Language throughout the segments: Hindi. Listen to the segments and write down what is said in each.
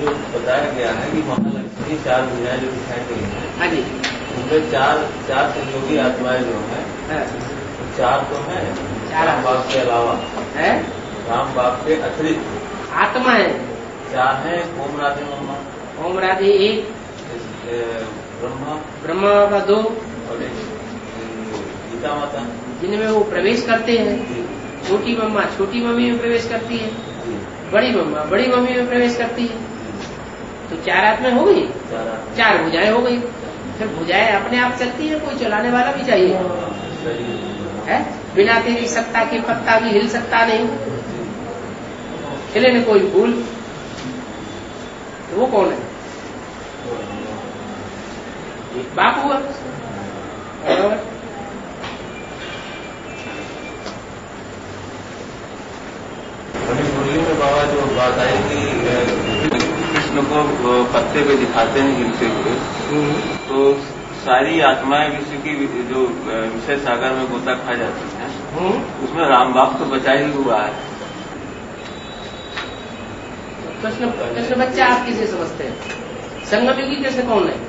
जो बताया गया है कि महालक्ष्मी 4 भुजाएं जो दिखाई गई है, हाँ जी, उनमें चार संयोगी आत्माएं जो है, 4 तो है राम बाप के अलावा है, राम बाप के अतिरिक्त आत्मा है 4 है। ओम राधे ब्रह्मा, ओम राधे 1, ब्रह्मा का 2 और एक गीता माता जिनमें वो प्रवेश करते हैं। छोटी मम्मा छोटी मम्मी में प्रवेश करती है, बड़ी मम्मा बड़ी मम्मी में प्रवेश करती है। तो 4 आत्माएं हो गई, 4 भुजाएं हो गई। फिर भुजाएं अपने आप चलती है, कोई चलाने वाला भी चाहिए है। बिना तेरी सत्ता के पत्ता भी हिल सकता नहीं, हिले न कोई फूल। तो वो कौन है? एक बाप हुआ। मुरली में बाबा जो बात आई कि कृष्ण को पत्ते पे दिखाते हैं हिलते हुए, तो सारी आत्माएं विश्व की जो विषय सागर में गोता खा जाती हैं, उसमें राम बाप तो बचा ही हुआ है। कृष्ण बच्चा आप किसे समझते हैं? संगम युगी कृष्ण कौन है?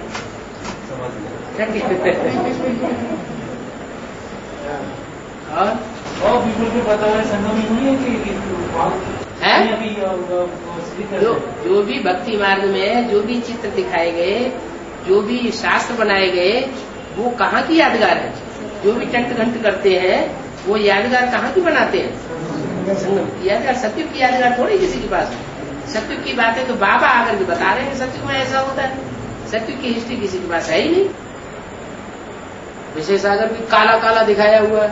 और बिल्कुल भी पता है संगम युगी है कि जो भी भक्ति मार्ग में जो भी चित्र दिखाए गए, जो भी शास्त्र बनाए गए, वो कहाँ की यादगार है? जो भी टंट घंट करते हैं वो यादगार कहाँ की बनाते हैं? संगम की यादगार। सत्युग की यादगार थोड़ी किसी के पास है। सत्युग की बातें तो बाबा आकर के बता रहे हैं सत्युग में ऐसा होता है। सत्युग की हिस्ट्री किसी के पास है ही नहीं। विषय सागर भी काला काला दिखाया हुआ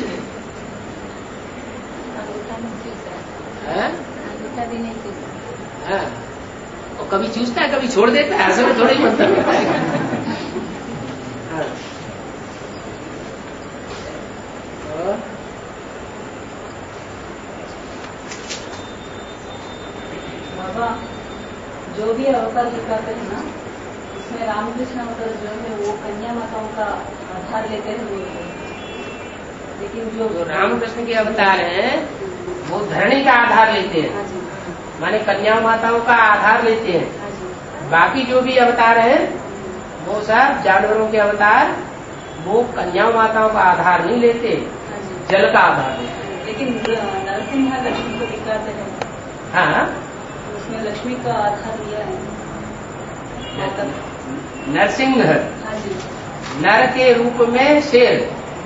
है। हाँ, और कभी चूसता है कभी छोड़ देता है, ऐसे में थोड़ा ही मतलब बाबा जो भी अवतार दिखाते हैं ना, उसमें रामकृष्ण अवतार जो है वो कन्या माताओं का आधार लेते हैं, लेकिन जो रामकृष्ण के अवतार हैं वो धरणी का आधार लेते हैं, माने कन्या माताओं का आधार लेते हैं। बाकी जो भी अवतार हैं वो सब जानवरों के अवतार, वो कन्या माताओं का आधार नहीं लेते, जल का आधार लेते। लेकिन नरसिंह लक्ष्मी को दिखाते हैं, हाँ, उसमें लक्ष्मी का आधार लिया है। नरसिंह हाँ जी, नर के रूप में शेर,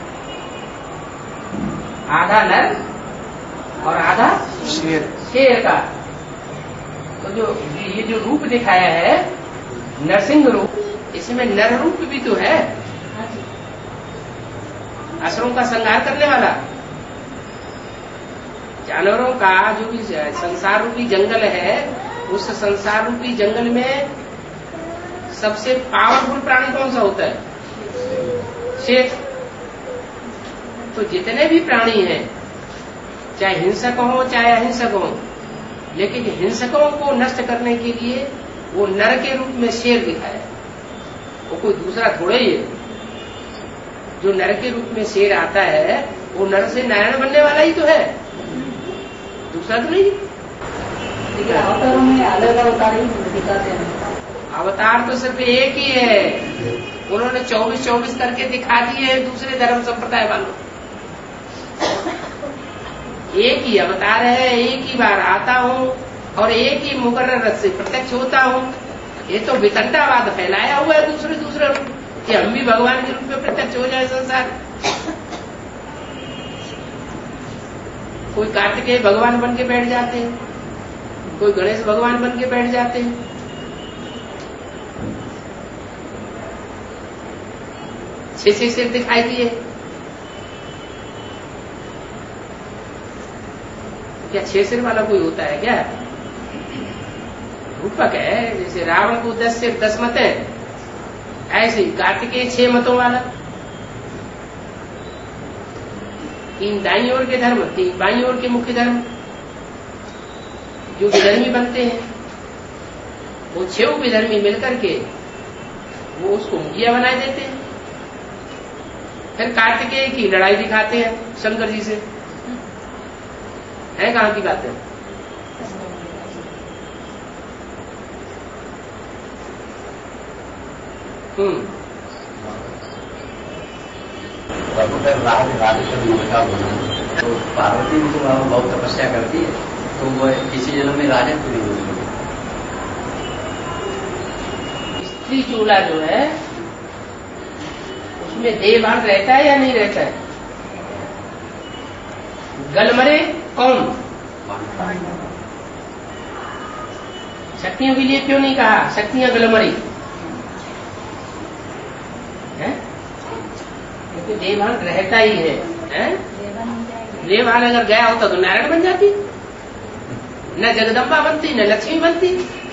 आधा नर और आधा शेर का। तो जो ये जो रूप दिखाया है नरसिंह रूप, इसमें नर रूप भी तो है, असुरों का संहार करने वाला। जानवरों का जो भी संसार रूपी जंगल है, उस संसार रूपी जंगल में सबसे पावरफुल प्राणी कौन सा होता है? शेर। तो जितने भी प्राणी हैं, चाहे हिंसक हो चाहे अहिंसक हो, लेकिन हिंसकों को नष्ट करने के लिए वो नर के रूप में शेर दिखाया। वो कोई दूसरा थोड़ा ही है। जो नर के रूप में शेर आता है वो नर से नारायण बनने वाला ही तो है, दूसरा तो नहीं। लेकिन अवतारों में अलग अवतार ही दिखाते हैं। अवतार तो सिर्फ एक ही है, उन्होंने 24-24 करके दिखा दिए दूसरे धर्म संप्रदाय वालों। एक ही अवतार है, एक ही बार आता हूँ और एक ही मुकर्रर रस से प्रत्यक्ष होता हूँ। ये तो वितंडावाद फैलाया हुआ है दूसरे रूप कि हम भी भगवान के रूप में प्रत्यक्ष हो जाए संसार। कोई कार्तिकेय भगवान बन के बैठ जाते हैं, कोई गणेश भगवान बन के बैठ जाते हैं। छह सिर दिखाई दिए। क्या 6 सिर वाला कोई होता है क्या? रूपक है। जैसे रावण को 10 सिर 10 मत है, ऐसे कार्तिकेय 6 मतों वाला। 3 दाईं ओर के धर्म, 3 बाईं ओर के मुख्य धर्म, जो विधर्मी बनते हैं वो 6 विधर्मी मिलकर के वो उसको मुखिया बनाए देते हैं। फिर कार्तिकेय की लड़ाई दिखाते हैं शंकर जी से। है कहाँ की बात है? तो पार्वती भी तो बहुत तपस्या करती है, तो वो किसी जन्म में राजा क्यों नहीं होगी? स्त्री चूल्हा जो है उसमें देहभान रहता है या नहीं रहता है? गलमरे कौन? शक्तियों के लिए क्यों नहीं कहा शक्तियां गलमरी है? क्योंकि देहभान रहता ही है? देहभान अगर गया होता तो नारायण बन जाती, न जगदम्बा बनती न लक्ष्मी बनती।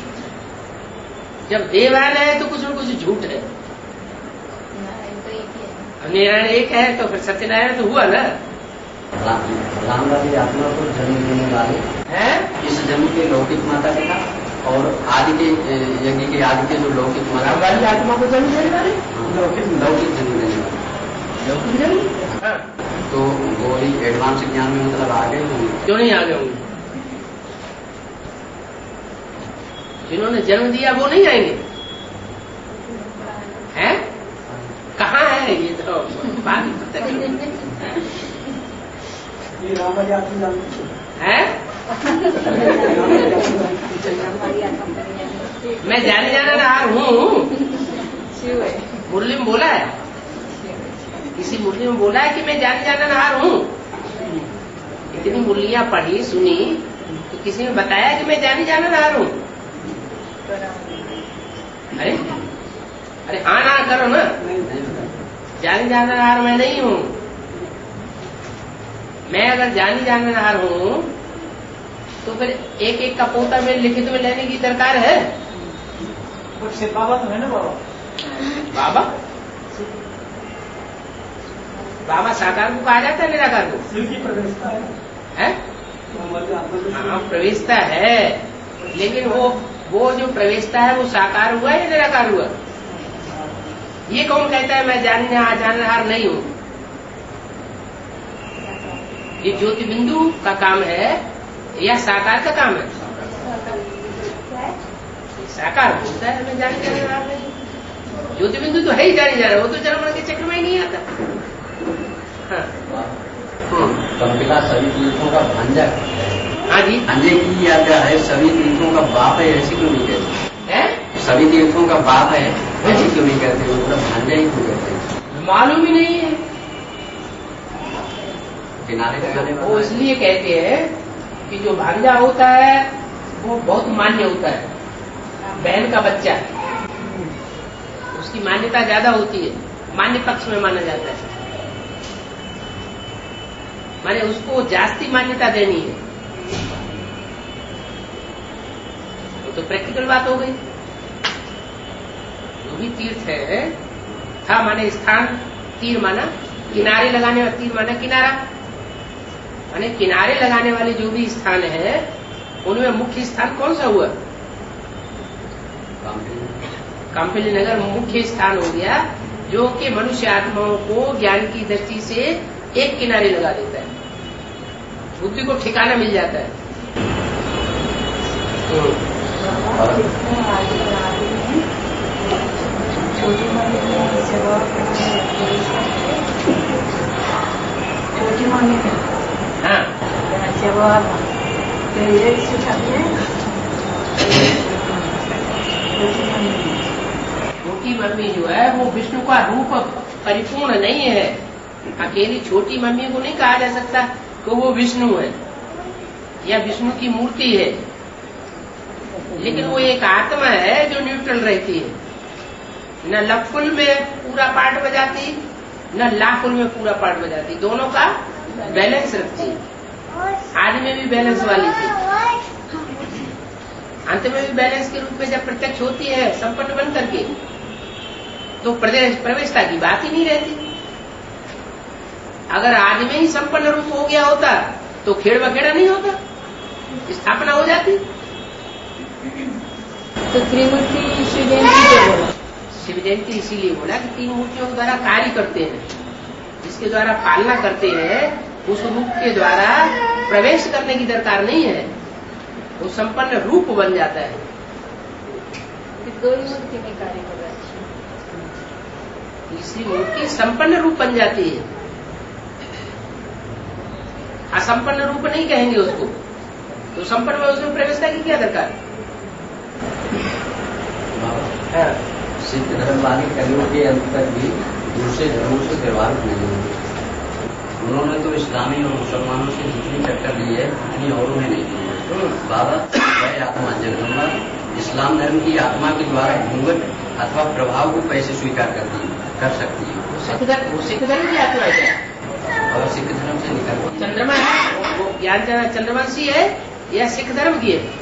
जब देहभान है तो कुछ न कुछ झूठ है। नारायण एक है तो फिर सत्यनारायण तो हुआ ना। राम वाली आत्मा को जन्म देने वाले है इस जन्म के लौकिक माता पिता और आदि के यज्ञ के आदि के जो लौकिक माता वाली आत्मा को जन्म देने वाले लौकिक जन्म देने वाले लौकिक जन्म। हाँ। तो वो ही एडवांस ज्ञान में मतलब आगे होंगे? क्यों नहीं आगे होंगे? जिन्होंने जन्म दिया वो नहीं आएंगे? हैं? कहाँ है ये तो बात ही पता नहीं है। मैं जाने जाना रहा हूँ। मुरली में बोला है, किसी मुरली में बोला है कि मैं जाने जाना नहार हूँ। इतनी मुरलियाँ पढ़ी सुनी तो किसी ने बताया कि मैं जाने जाना नहार हूँ? अरे अरे हाँ ना करो ना। जाने जाना नहार मैं नहीं हूँ। मैं अगर जाने जाना नहार हूँ तो फिर एक एक का पोता में लिखित में लेने की दरकार है। बाबा तो है ना बाबा? बाबा बाबा साकार को कहा जाता है निराकार को? प्रवेशता है? हाँ प्रवेशता है, लेकिन वो जो प्रवेशता है वो साकार हुआ या निराकार हुआ? ये कौन कहता है मैं जानहार नहीं हूँ? ये ज्योति बिंदु का काम है या साकार का काम है? साकार बोलता है मैं जानहार नहीं। ज्योति बिंदु तो है ही जाने जा रहा है, वो तो जन्म के चक्र में ही नहीं आता। हाँ। कपिला सभी तीर्थों का भंजक है। हाँ जी। अंजय की याद है, सभी तीर्थों का बाप है, ऐसी क्यों नहीं कहते? है? सभी तीर्थों का बाप है ऐसी क्यों नहीं कहते? मतलब भांजा ही क्यों कहते हैं? मालूम ही नहीं है। किनारे लगाने वो इसलिए कहते हैं कि जो भांजा होता है वो बहुत मान्य होता है, बहन का बच्चा, उसकी मान्यता ज्यादा होती है, मान्य पक्ष में माना जाता है। माने उसको जास्ती मान्यता देनी है। तो प्रैक्टिकल बात हो गई। जो भी तीर्थ है था माने स्थान, तीर माना किनारे लगाने वाला, तीर माना किनारा, माने किनारे लगाने वाले जो भी स्थान है उनमें मुख्य स्थान कौन सा हुआ? काम्पिली नगर मुख्य स्थान हो गया, जो कि मनुष्य आत्माओं को ज्ञान की दृष्टि से एक किनारे लगा देता है, बुद्धि को ठिकाना मिल जाता है। हाँ छोटी मम्मी जो है वो विष्णु का रूप परिपूर्ण नहीं है। अकेली छोटी मम्मी को नहीं कहा जा सकता कि वो विष्णु है या विष्णु की मूर्ति है, लेकिन वो एक आत्मा है जो न्यूट्रल रहती है, न लफुल में पूरा पार्ट बजाती न लाफुल में पूरा पार्ट बजाती, दोनों का बैलेंस रखती है। आदि में भी बैलेंस वाली थी, अंत में भी बैलेंस के रूप में जब प्रत्यक्ष होती है संपन्न बन करके, तो प्रवेशता की बात ही नहीं रहती। अगर आदि में ही संपन्न रूप हो गया होता तो खेड़ बखेड़ा नहीं होता, स्थापना हो जाती। तो त्रिमूर्ति शिव जयंती इसीलिए बोला कि तीन मूर्तियों के द्वारा कार्य करते हैं, जिसके द्वारा पालना करते हैं उस रूप के द्वारा प्रवेश करने की दरकार नहीं है, वो संपन्न रूप बन जाता है। दो ही मूर्ति में कार्य कर रहा है। तीसरी मूर्ति संपन्न रूप बन जाती है, असंपन्न रूप नहीं कहेंगे उसको, तो संपन्न में उसमें प्रवेशता की क्या दरकार? सिद्ध धर्म वाले कलियों के अंत तक भी दूसरे धर्मों से व्यवहार नहीं होंगे। उन्होंने तो इस्लामी और मुसलमानों से जितनी टक्कर दी है उतनी औरों ने नहीं दी है। बाबा वह आत्मा जगदम्बा इस्लाम धर्म की आत्मा के द्वारा घूंघट अथवा प्रभाव को कैसे स्वीकार कर सकती है? वो सिख धर्म की आत्मा है और सिख धर्म से निकल चंद्रमा है, वो ज्ञान चंद्रवंशी है या सिख धर्म की है?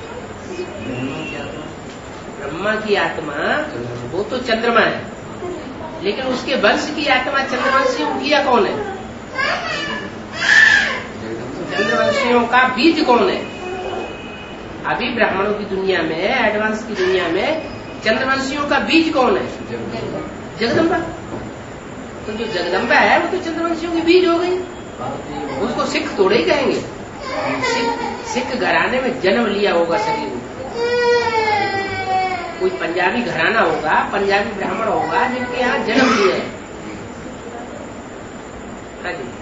ब्रह्मा की आत्मा वो तो चंद्रमा है, लेकिन उसके वंश की आत्मा चंद्रवंशियों की या कौन है? चंद्रवंशियों का बीज कौन है? अभी ब्राह्मणों की दुनिया में, एडवांस की दुनिया में चंद्रवंशियों का बीज कौन है? जगदम्बा। तो जो जगदम्बा है वो तो चंद्रवंशियों की बीज हो गई, उसको सिख थोड़े ही कहेंगे। सिख घराने में जन्म लिया होगा शरीर में, कोई पंजाबी घराना होगा, पंजाबी ब्राह्मण होगा जिनके यहाँ जन्म लिया है। हाँ जी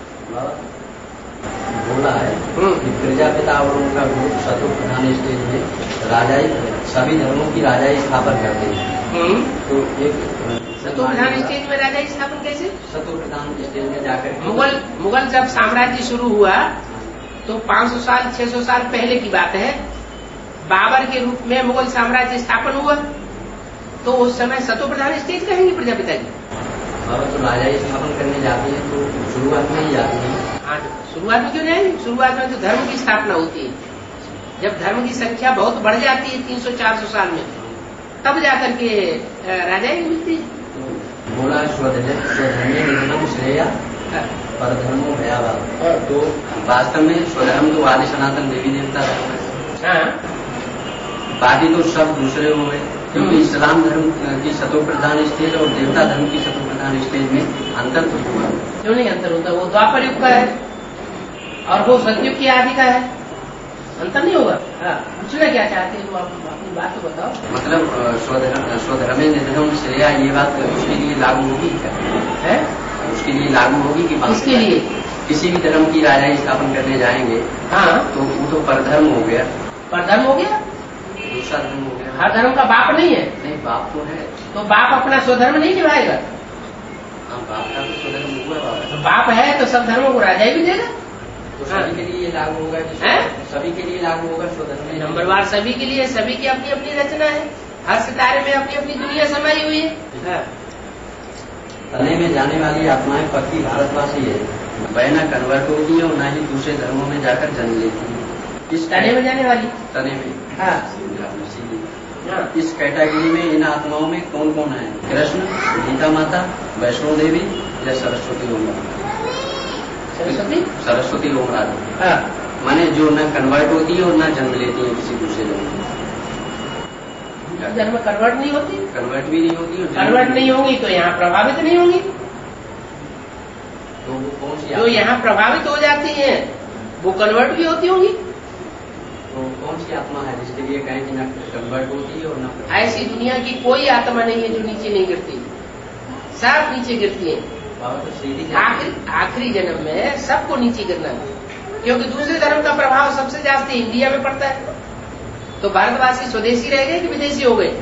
बोला है कि प्रजापिता और उनका ग्रुप शत्रु प्रधान स्टेज में राजाई सभी धर्मों की राजाई स्थापन करते हैं। तो एक शत्रु प्रधान स्टेज में राजाई स्थापन कैसे? शत्रु प्रधान स्टेज में जाकर मुगल जब साम्राज्य शुरू हुआ तो 500 साल 600 साल पहले की बात है, बाबर के रूप में मुगल साम्राज्य स्थापन हुआ, तो उस समय शत्रु प्रधान स्टेज कहेंगे प्रजापिता की। और तो राजाई स्थापन करने जाते हैं तो शुरुआत में ही जाते हैं। हाँ, शुरुआत में क्यों नहीं? शुरुआत में तो धर्म की स्थापना होती है, जब धर्म की संख्या बहुत बढ़ जाती है 300-400 साल में, तब जाकर के राजाई मिलती है। बोला स्वधर्मी निधनम श्रेया परधर्मो भयावह। तो वास्तव में स्वधर्म तो आदि सनातन देवी देवता धर्म है, बाकी तो सब दूसरे हो गए, क्योंकि इस्लाम धर्म की शत्रु प्रधान स्टेज और देवता धर्म की शत्रु प्रधान स्टेज में अंतर तो हुआ। क्यों नहीं अंतर होता? वो द्वापर युग का है और वो सतयुग की आदि का है, अंतर नहीं होगा। पूछना क्या चाहते हैं, अपनी बात तो बताओ। मतलब स्वधर्मे निधनम श्रेया, ये बात उसके लिए लागू होगी क्या? उसके लिए लागू होगी कि किसके लिए? किसी भी धर्म की राजाई स्थापन करने जाएंगे, हाँ, तो वो तो परधर्म हो गया। परधर्म हो गया, दूसरा धर्म हो गया। हर धर्म का बाप नहीं है। नहीं, बाप तो है। तो बाप अपना स्वधर्म नहीं निभाएगा? हाँ, बाप का तो स्वधर्म हुआ। तो बाप है तो सब धर्मों को राजाई भी देगा, तो सभी के लिए लागू होगा। सभी के लिए लागू होगा स्वधर्म। नंबरवार सभी के लिए, सभी की अपनी अपनी रचना है, हर सितारे में अपनी अपनी दुनिया समाई हुई है। तने में जाने वाली आत्माएं पक्की भारतवासी है, वह न कन्वर्ट होती है और न ही दूसरे धर्मों में जाकर जन्म लेती है। इस तने में जाने वाली, तने में, हाँ, इस कैटेगरी में इन आत्माओं में कौन कौन है? कृष्ण, गीता माता, वैष्णो देवी या सरस्वती ओम सरस्वती ओम राधा। माने जो न कन्वर्ट होती है और न जन्म लेती है किसी दूसरे धर्म में। जन्म कन्वर्ट नहीं होती, कन्वर्ट भी नहीं होती, कन्वर्ट नहीं होंगी तो यहाँ प्रभावित नहीं होंगी। तो वो कौन सी जो यहाँ प्रभावित हो जाती हैं वो कन्वर्ट भी होती होंगी। तो कौन सी आत्मा है जिसके लिए कहें कि न कन्वर्ट होती है और न? ऐसी दुनिया की कोई आत्मा नहीं है जो नीचे नहीं गिरती, सब नीचे गिरती है। आखिरी जन्म में सबको नीचे गिरना है, क्योंकि दूसरे धर्म का प्रभाव सबसे ज्यादा इंडिया में पड़ता है। तो भारतवासी स्वदेशी रह गए कि विदेशी हो गए?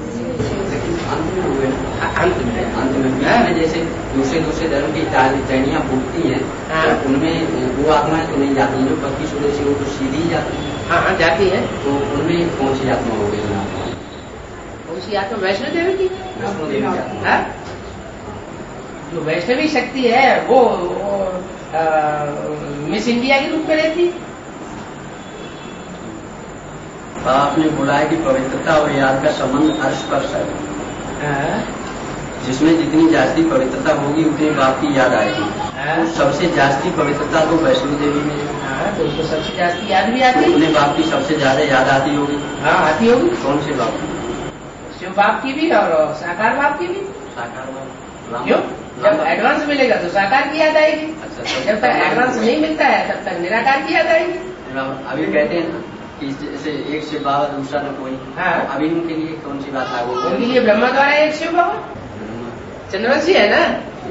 अंत में जैसे दूसरे धर्म की टहनियां फूटती हैं, उनमें वो आत्माएं तो नहीं जाती, जो पक्की स्वदेशी हो तो सीधी ही जाती है। हाँ, जाती है। तो उनमें कौन सी आत्मा हो गई? कौन सी आत्मा? वैष्णो देवी की। वैष्णो देवी आत्मा, जो वैष्णवी शक्ति है वो मिस इंडिया के रूप में रहती। आपने बोला है कि पवित्रता और याद का संबंध अर्श-स्पर्श है, जिसमें जितनी जास्ती पवित्रता होगी उतनी बाप की याद आएगी। तो सबसे जास्ती पवित्रता तो वैष्णो देवी में है, तो उसको सबसे जास्ती याद भी आती है। अपने बाप की सबसे ज्यादा याद आती होगी। हाँ, आती होगी। कौन से बाप की? शिव बाप की भी और साकार बाप की भी। साकार बाप क्यों? जब एडवांस मिलेगा तो साकार की याद आएगी। अच्छा, जब तक एडवांस नहीं मिलता है तब तक निराकार की याद आएगी। अभी कहते हैं कि जैसे एक शिव बाबा दूसरा न कोई। हाँ, अभी उनके लिए कौन सी बात लागू? उनके लिए ब्रह्मा द्वारा एक शिव बाबा, चंद्रवंशी है ना,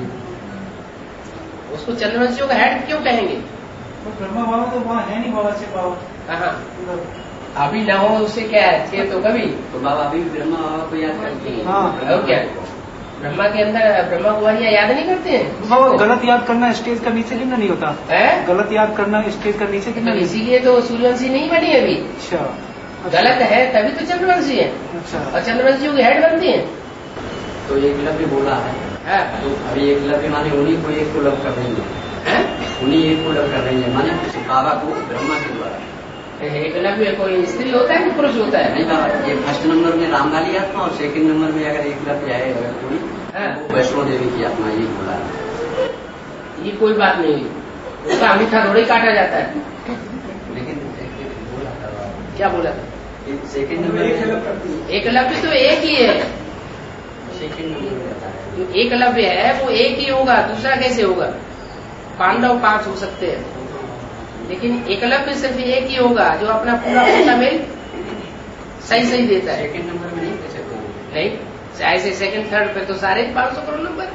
उसको चंद्रवंशियों का हेड क्यों कहेंगे? तो ब्रह्मा बाबा तो वहाँ है नहीं, बाबा से पावर कहाँ अभी ना हो, उससे क्या है, थे तो कभी। तो बाबा अभी भी ब्रह्मा बाबा को याद करते हैं। हाँ। और क्या ब्रह्मा के अंदर ब्रह्मा कुमारियाँ याद नहीं करते हैं? बाबा गलत याद करना स्टेज का नीचे कितना नहीं होता है? गलत याद करना स्टेज का नीचे कितना तो नहीं। इसीलिए तो सूर्यवंशी नहीं बनी अभी। अच्छा, गलत है तभी तो चंद्रवंशी है, अच्छा। और चंद्रवंशियों की हेड बनती है। तो एकलव्य बोला है, तो अभी एकलव्य माने उन्हीं को एक को लव कर रही है, उन्हीं एक को लव कर रही है, माने बाबा को ब्रह्मा के द्वारा। एकलव्य कोई स्त्री होता है कि पुरुष होता है? नहीं बाबा, ये फर्स्ट नंबर में राम वाली आत्मा और सेकंड नंबर में अगर एकलव्य आए अगर कोई, तो वैष्णो देवी की आत्मा ये बोला है। ये कोई बात नहीं हुई, उसका अंगूठा थोड़ी काटा जाता है। लेकिन बोला था, क्या बोला था? सेकंड नंबर में एकलव्य तो एक ही है, सेकंड नंबर में रहता है। जो एकलव्य है वो एक ही होगा, दूसरा कैसे होगा? पांडव 5 हो सकते हैं, लेकिन एकलव्य सिर्फ एक ही होगा जो अपना पूरा मेल सही देता है। सेकंड नंबर में नहीं कह सकते नहीं, ऐसे सेकंड थर्ड पे तो सारे 500 करोड़ नंबर।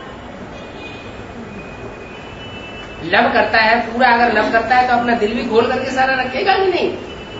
लव करता है पूरा, अगर लव करता है तो अपना दिल भी खोल करके सारा रखेगा कि नहीं?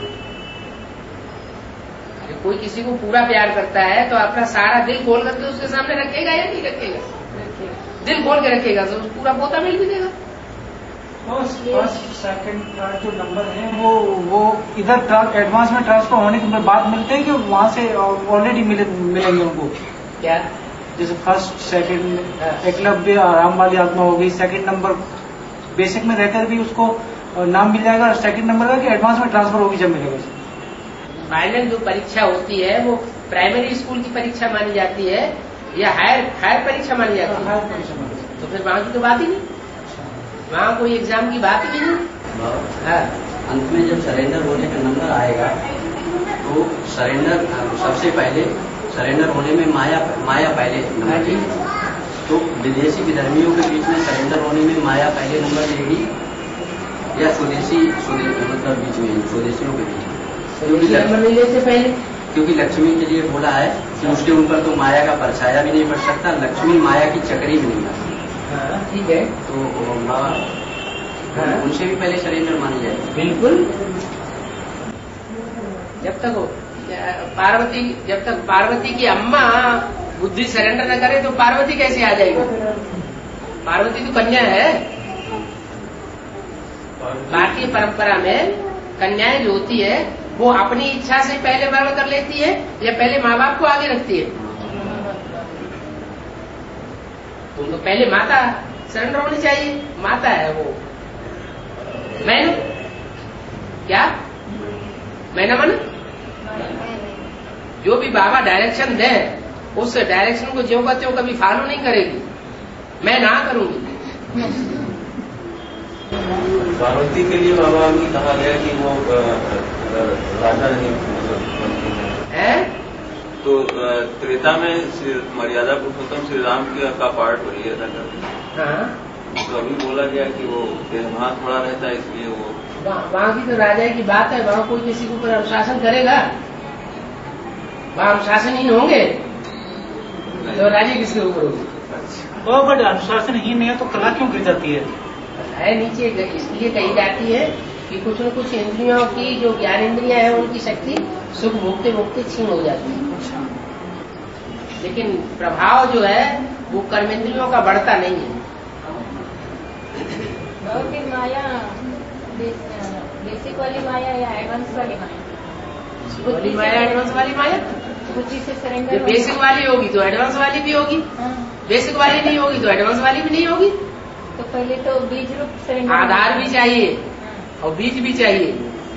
कोई किसी को पूरा प्यार करता है तो अपना सारा दिल खोल करके उसके सामने रखेगा या नहीं रखेगा? दिल खोल के रखेगा तो पूरा पोता मिल भी देगा। फर्स्ट सेकंड थर्ड जो नंबर है वो इधर एडवांस में ट्रांसफर होने के बाद मिलते हैं कि वहाँ से ऑलरेडी मिलेंगे उनको? क्या? जैसे फर्स्ट सेकंड एकलव्य राम वाली आत्मा होगी, सेकंड नंबर बेसिक में रहकर भी उसको नाम मिल जाएगा सेकंड नंबर का, कि एडवांस में ट्रांसफर होगी जब मिलेगा? फाइनल जो परीक्षा होती है वो प्राइमरी स्कूल की परीक्षा मानी जाती है या हायर परीक्षा मानी जाती है? तो फिर वहाँ की तो बात ही नहीं, वहाँ कोई एग्जाम की बात ही नहीं। अंत में जब सरेंडर होने का नंबर आएगा तो सरेंडर सबसे पहले सरेंडर होने में माया पहले नंबर लेगी। तो विदेशी विधर्मियों के बीच में सरेंडर होने में माया पहले नंबर लेगी या स्वदेशी मतलब बीच में स्वदेशियों के बीच में? नंबर नहीं लेते पहले, क्योंकि लक्ष्मी के लिए बोला है कि उसके ऊपर तो माया का परछाया भी नहीं पड़ सकता, लक्ष्मी माया की चक्री भी नहीं आती। ठीक है, तो उनसे भी पहले सरेंडर मानी जाएगी। बिल्कुल। जब तक पार्वती की अम्मा बुद्धि सरेंडर न करे तो पार्वती कैसे आ जाएगी? पार्वती तो कन्या है। भारतीय परंपरा में कन्याएं जो होती है वो अपनी इच्छा से पहले वर्ण कर लेती है या पहले माँ बाप को आगे रखती है? तो पहले माता सरेंडर होनी चाहिए, माता है वो। मैंने क्या मैंने मन जो भी बाबा डायरेक्शन दे उस डायरेक्शन को ज्यों का त्यों कभी फॉलो नहीं करेगी, मैं ना करूंगी। पार्वती के लिए बाबा भी कहा गया कि वो राजा नहीं है। तो त्रेता में मर्यादा पुरुषोत्तम श्री राम का पार्ट वही अदा करते हैं। तो अभी बोला गया कि वो वहाँ थोड़ा रहता है, इसलिए वो वहाँ की तो राजा की बात है, वहाँ कोई किसी के ऊपर अनुशासन करेगा? वहाँ अनुशासनहीन होंगे तो राजा किसके ऊपर होगी? बट अनुशासनहीन नहीं है तो कला क्यों गिर जाती है? नीचे इसलिए कही जाती है कि कुछ न कुछ इंद्रियों की जो ज्ञान इंद्रियां हैं उनकी शक्ति सुख भोगते भोगते छीन हो जाती है, लेकिन प्रभाव जो है वो कर्मेंद्रियों का बढ़ता नहीं है। और फिर माया बेसिक वाली माया या एडवांस वाली माया? वाली माया एडवांस वाली माया, बुद्धि से सरेंडर। बेसिक वाली होगी तो एडवांस वाली भी होगी, बेसिक वाली नहीं होगी तो एडवांस वाली भी नहीं होगी। तो पहले तो बीज रूप सरेंडर, आधार भी चाहिए और बीज भी चाहिए।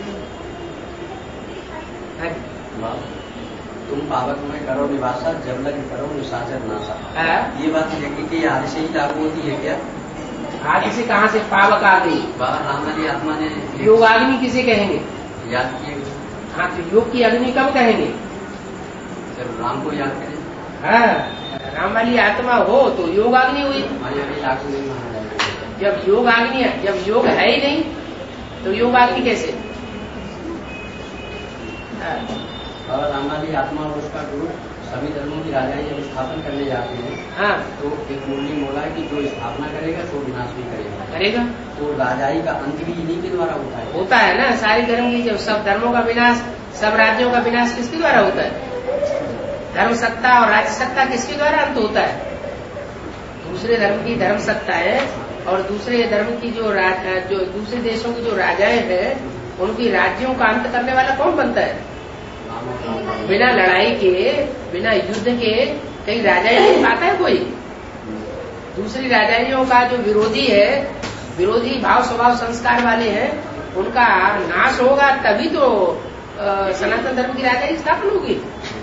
तुम पावक में करो निवासा, जब लग करो निशाचर नासा। ये बात देखी कि आदि से ही लागू होती है क्या? आदि से कहाँ से पावक आ गई? बाबा राम वाली आत्मा ने योगाग्नि किसे कहेंगे? याद किए। हाँ, तो योग की अग्नि कब कहेंगे? जब राम को याद करें। हाँ, राम वाली आत्मा हो तो योगाग्नि हुई। हमारी अभी लागू नहीं माना जाएगा। जब योग है ही नहीं तो योगाग्नि कैसे? बाबा राम वाली आत्मा और उसका गुरु सभी धर्मों की राजाएं जब स्थापन करने जाते हैं, हाँ, तो एक मुरली बोला है कि जो स्थापना करेगा तो विनाश भी करेगा। तो राजाई का अंत भी इन्हीं के द्वारा होता है ना। सारी धर्म की, जब सब धर्मों का विनाश, सब राज्यों का विनाश किसके द्वारा होता है? धर्म सत्ता और राज्य सत्ता किसके द्वारा अंत होता है? दूसरे धर्म की धर्म सत्ता है और दूसरे धर्म की जो दूसरे देशों की जो राजाएं हैं, उनकी राज्यों का अंत करने वाला कौन बनता है? बिना लड़ाई के, बिना युद्ध के कई राजाएं नहीं पाता है कोई। दूसरी राजाइयों का जो विरोधी है, विरोधी भाव स्वभाव संस्कार वाले हैं, उनका नाश होगा तभी तो सनातन धर्म की राजाई स्थापन होगी।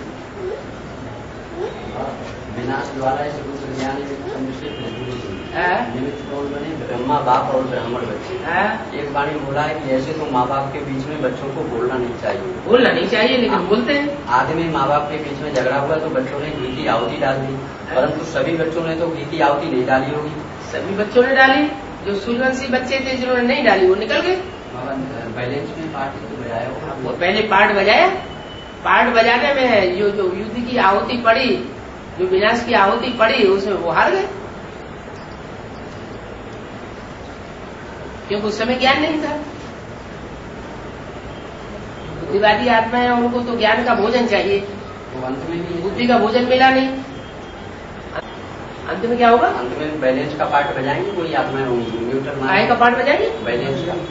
विनाश द्वारा निमित्त कौन बने? ब्रह्मा बाप और ब्राह्मण बच्चे। एक वाणी बोला है कि ऐसे तो माँ बाप के बीच में बच्चों को बोलना नहीं चाहिए। बोलना नहीं चाहिए, लेकिन बोलते हैं। आदमी माँ बाप के बीच में झगड़ा हुआ तो बच्चों ने घी की आहुति डाल दी, परंतु सभी बच्चों ने तो घी की आहुति नहीं डाली होगी। सभी बच्चों ने डाली। जो सूर्यवंशी बच्चे थे जिन्होंने नहीं डाली वो निकल गए। बैलेंस में पार्ट तो बजाया होगा। वो पहले पार्ट बजाया। पार्ट बजाने में है जो युद्ध की आहुति पड़ी, जो विनाश की आहुति पड़ी, उसमें वो हार गए, क्योंकि उस समय ज्ञान नहीं था। बुद्धिवादी आत्मा है, उनको तो ज्ञान का भोजन चाहिए, तो अंत में भी बुद्धि का भोजन मिला नहीं। अंत में क्या होगा? अंत में बैलेंस का पार्ट बजाएंगे, कोई आत्माएं होंगी न्यूट्रल। काय का पार्ट बजाएंगे? बैलेंस का।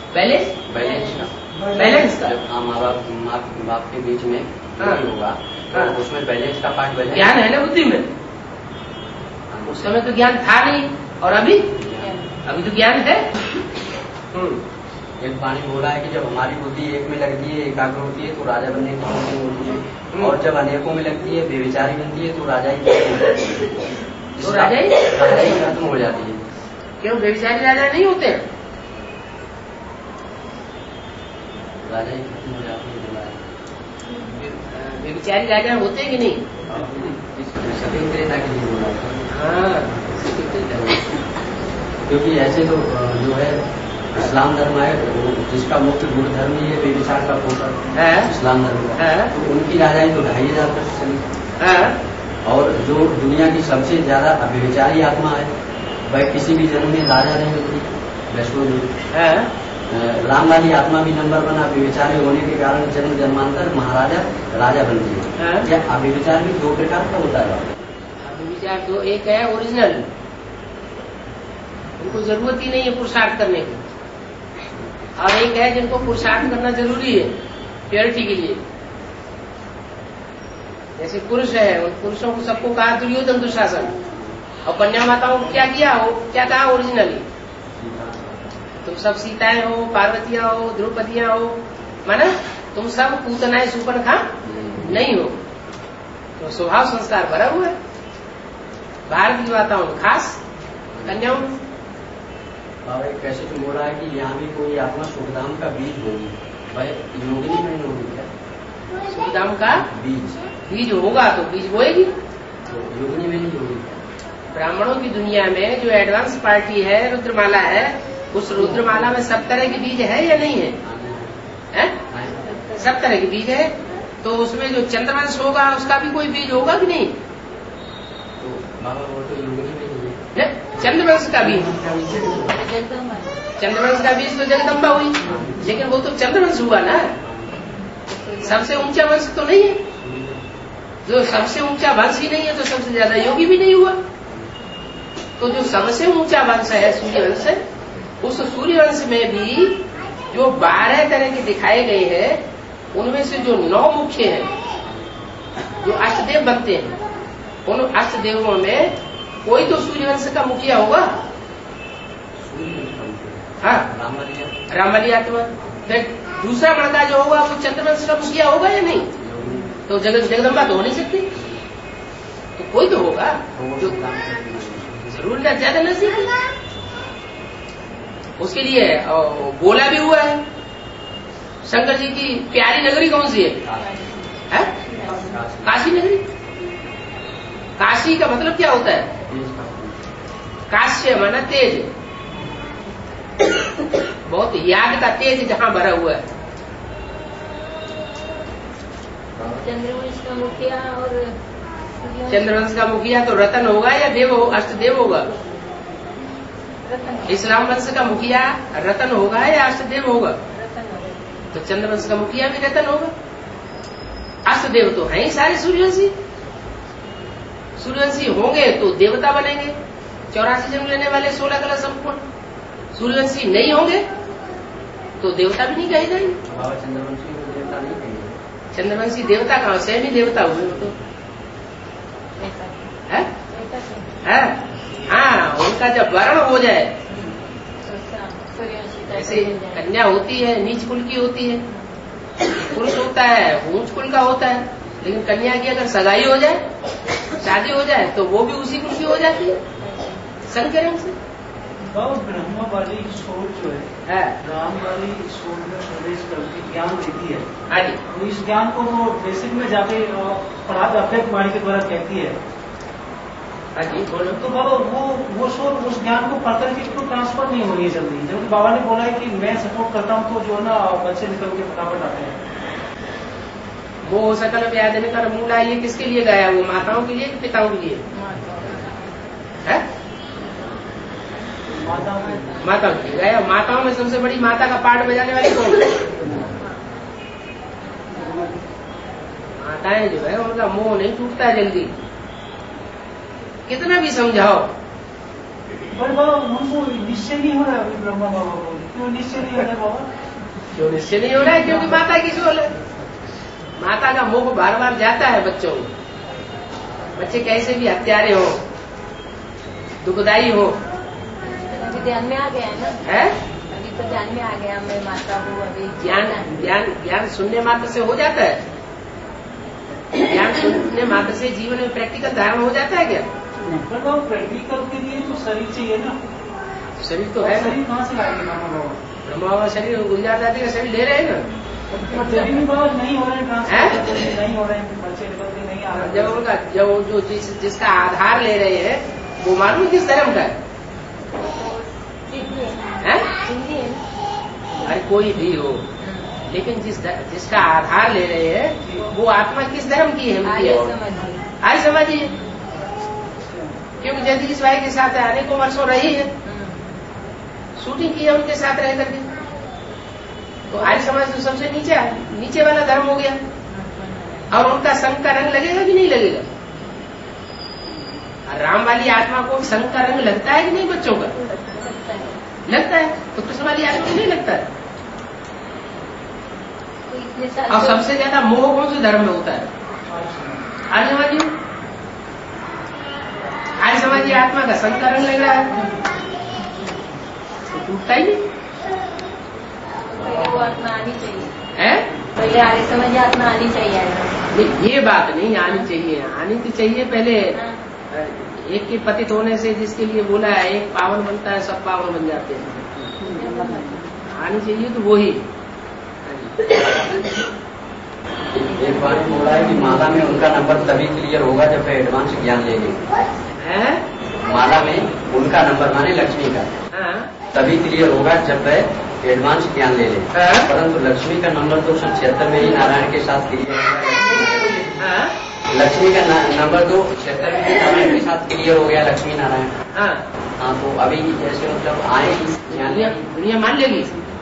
बैलेंस का हाँ, माँ बाप के बीच में होगा, तो उसमें बैलेंस का पार्ट बजाएंगे। ज्ञान है ना बुद्धि में। उस समय तो ज्ञान था नहीं, और अभी तो ज्ञान है। एक वाणी बोला है कि जब हमारी बुद्धि एक में लगती है, एकाग्र होती है, तो राजा बनने की बुद्धि होती है, और जब अनेकों में लगती है, बेविचारी बनती है, तो राजा ही खत्म हो जाती है। क्यों बेविचारी राजा नहीं होते? राजा ही खत्म हो जाती है। बेविचारी राजा होते कि नहीं? सभी त्रेता के लिए बोला। हाँ, क्योंकि ऐसे तो जो है इस्लाम धर्म है, जिसका मुख्य गुरु धर्म ही है बेविचार का पोषण है, इस्लाम धर्म का, तो उनकी राजाएं तो 2500 चली। और जो दुनिया की सबसे ज्यादा अव्यभिचारी आत्मा है, वह किसी भी जन्म में राजा नहीं होती, वैष्णो देवी। राम वाली आत्मा भी नंबर 1 अव्यभिचारी होने के कारण जन्म जन्मांतर महाराजा राजा बनती है। या अव्यभिचार भी 2 प्रकार का होता है। अव्यभिचार तो एक है ओरिजिनल, उनको जरूरत ही नहीं है पुरुषार्थ करने की, और एक है जिनको पुरुषार्थ करना जरूरी है प्योरिटी के लिए। जैसे पुरुष है, उन पुरुषों को सबको कहा दुर्योधन दुशासन, और कन्या माताओं को क्या किया हो, क्या कहा ओरिजिनली? तुम सब सीताएं हो, पार्वतियां हो, द्रौपदियां हो, माना तुम सब पूतनाएं सुपर्णखा नहीं हो। तो स्वभाव संस्कार भरा हुआ है। भारत की माताओं खास, कन्याओं बाबा कैसे तो बोल रहा है कि यहाँ भी कोई आत्मा सुखधाम का बीज होगी, भाई योगिनी में नहीं होगी क्या? सुखधाम का बीज होगा तो बीज बोएगी, तो योगिनी में नहीं होगी। ब्राह्मणों की दुनिया में जो एडवांस पार्टी है, रुद्रमाला है, उस रुद्रमाला में सब तरह के बीज है या नहीं है? सब तरह के बीज है। तो उसमें जो चंद्रवंश होगा उसका भी कोई बीज होगा कि नहीं? तो बाबा वो तो योगिनी में नहीं है। चंद्रवंश का बीज, चंद्रवंश का बीज तो जगदम्बा हुई, लेकिन वो तो चंद्रवंश हुआ ना, सबसे ऊंचा वंश तो नहीं है। जो सबसे ऊंचा वंश ही नहीं है तो सबसे ज्यादा योगी भी नहीं हुआ। तो जो सबसे ऊंचा वंश है सूर्यवंश, उस सूर्यवंश में भी जो 12 तरह के दिखाए गए हैं, उनमें से जो 9 मुख्य हैं, जो अष्टदेव बनते हैं, उन अष्टदेवों में कोई तो सूर्यवंश का मुखिया होगा। हाँ, रामवाली आत्मा। दूसरा मणका जो होगा वो चंद्रवंश का मुखिया होगा या नहीं? तो जगदम्बा तो हो नहीं सकती, तो कोई तो होगा जो जरूर ना ज्यादा नजदीक है। उसके लिए बोला भी हुआ है। शंकर जी की प्यारी नगरी कौन सी है? काशी नगरी। काशी का मतलब क्या होता है? काश्य माना तेज, बहुत याद का तेज जहां भरा हुआ है। चंद्रवंश का मुखिया और चंद्रवंश का मुखिया तो रतन होगा या देव हो, अष्टदेव होगा? रतन इस्लाम वंश का मुखिया रतन होगा या अष्टदेव होगा? रतन तो चंद्रवंश का मुखिया भी रतन होगा। अष्टदेव तो है ही सारे सूर्यवंशी। सूर्यवंशी होंगे तो देवता बनेंगे, 84 जन्म लेने वाले 16 कला संपूर्ण। सूर्यवंशी नहीं होंगे तो देवता भी नहीं कहे जाएंगे। बाबा चंद्रवंशी को देवता नहीं कहेंगे। चंद्रवंशी देवता कहाँ से? भी देवता हुए वो तो है? है? हाँ, उनका जब वर्ण हो जाए, जैसे कन्या होती है नीच कुल की होती है, पुरुष होता है ऊंच कुल का होता है, लेकिन कन्या की अगर सगाई हो जाए, शादी हो जाए, तो वो भी उसी कुल की हो जाती है सन के रंग से। ब्रह्मा वाली सोच जो है, राम वाली सोच में प्रवेश करके ज्ञान देती है। हाँ जी। तो इस ज्ञान को वो बेसिक में जाके पढ़ा अव्यक्त वाणी के द्वारा कहती है। हाँ जी बोलो। तो बाबा वो सोच उस ज्ञान को पढ़ करके क्यों ट्रांसफर नहीं हो रही है जल्दी? जबकि बाबा ने बोला है कि मैं सपोर्ट करता हूँ तो जो है ना बच्चे निकल के फटाफट आते हैं। वो सकल व्याधि कर मूला ये किसके लिए गाया? वो माताओं के लिए कि पिताओं के लिए? है? माताओं के लिए गाया। माताओं में सबसे बड़ी माता का पार्ट बजाने वाली कौन है? माताएं जो है उनका मोह नहीं टूटता है जल्दी, कितना भी समझाओ। पर बाबा उनको निश्चय नहीं हो रहा है अभी ब्रह्मा बाबा को। क्यों निश्चय नहीं हो रहा है बाबा? क्यों निश्चय नहीं हो रहा है? क्योंकि माता की सोल है। माता का मोह बार बार जाता है बच्चों को। बच्चे कैसे भी हत्यारे हो, दुखदाई हो, अभी ध्यान में आ गया है ना? है? अभी तो ध्यान में आ गया, मैं माता हूँ अभी। ज्ञान सुनने मात्र से हो जाता है? ज्ञान सुनने मात्र से जीवन में प्रैक्टिकल धारण हो जाता है क्या? पर बाबा प्रैक्टिकल के लिए तो शरीर चाहिए ना। शरीर तो है। शरीर कहाँ से लाएंगे मामा बाबा? ब्रह्मा बाबा शरीर गुलजार दादी का शरीर ले रहे हैं ना। जब भी बाबा नहीं हो रहे हैं ट्रांसफर, नहीं हो रहे हैं बच्चे निकल के नहीं आ रहे। जब उनका जो जिसका आधार ले रहे हैं वो मालूम किस धर्म का है? अरे कोई भी हो, लेकिन जिसका आधार ले रहे हैं वो आत्मा किस धर्म की है? आर्य समाजी है। क्योंकि जगदीश भाई के साथ अनेकों वर्षों रही है, शूटिंग की है उनके साथ रह करके। तो आर्य समाज तो सबसे नीचे वाला धर्म हो गया। और उनका संघ का रंग लगेगा कि नहीं लगेगा? राम वाली आत्मा को संघ का रंग लगता है कि नहीं बच्चों का? लगता है। तो कृष्ण वाली आत्मा को नहीं लगता है। और सबसे ज्यादा मोह कौन से धर्म में होता है? आर्य समाजी। आर्य समाजी आत्मा का संघ का रंग लग रहा है तो टूटता ही नहीं। वो आत्मा आनी चाहिए है? पहले आर्य समाज आत्मा आनी चाहिए। नहीं, ये बात नहीं आनी चाहिए। आनी तो चाहिए पहले। एक के पतित होने से जिसके लिए बोला है एक पावन बनता है, सब पावन बन जाते हैं। आनी चाहिए तो वो ही। एक बार बोला है कि माला में उनका नंबर तभी क्लियर होगा जब वे एडवांस ज्ञान लेंगे। माला में उनका नंबर माने लक्ष्मी का तभी क्लियर होगा जब वे एडवांस ज्ञान ले लें। परंतु लक्ष्मी का नंबर 276 में ही नारायण के साथ क्लियर होगा। लक्ष्मी का नंबर 276 में ही नारायण के साथ क्लियर हो गया। लक्ष्मी नारायण। हाँ तो अभी जैसे मतलब आए इस ज्ञान दुनिया मान लेगी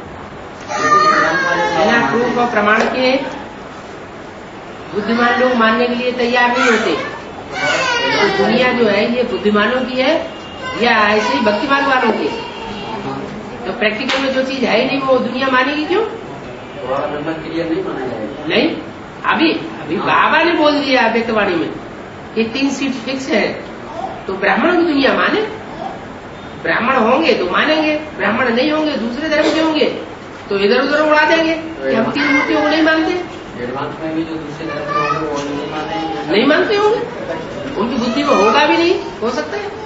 बिना प्रूफ और प्रमाण के। बुद्धिमान लोग मानने के लिए तैयार नहीं होते। तो दुनिया जो है ये बुद्धिमानों की है या ऐसे ही भक्तिमान वालों की? तो प्रैक्टिकल में जो चीज है ही नहीं वो दुनिया मानेगी क्यों? नंबर क्लियर नहीं माना जाएगा। नहीं, अभी बाबा ने बोल दिया व्यक्तवाणी में कि 3 सीट फिक्स है। तो ब्राह्मण की दुनिया माने। ब्राह्मण होंगे तो मानेंगे, ब्राह्मण नहीं होंगे दूसरे धर्म के होंगे तो इधर उधर उड़ा देंगे कि हम 3 मूर्तियों को नहीं मानते। एडवांस में भी जो दूसरे धर्म के होंगे वो नहीं माने, नहीं मानते होंगे। उनकी बुद्धि में होगा भी नहीं, हो सकता है।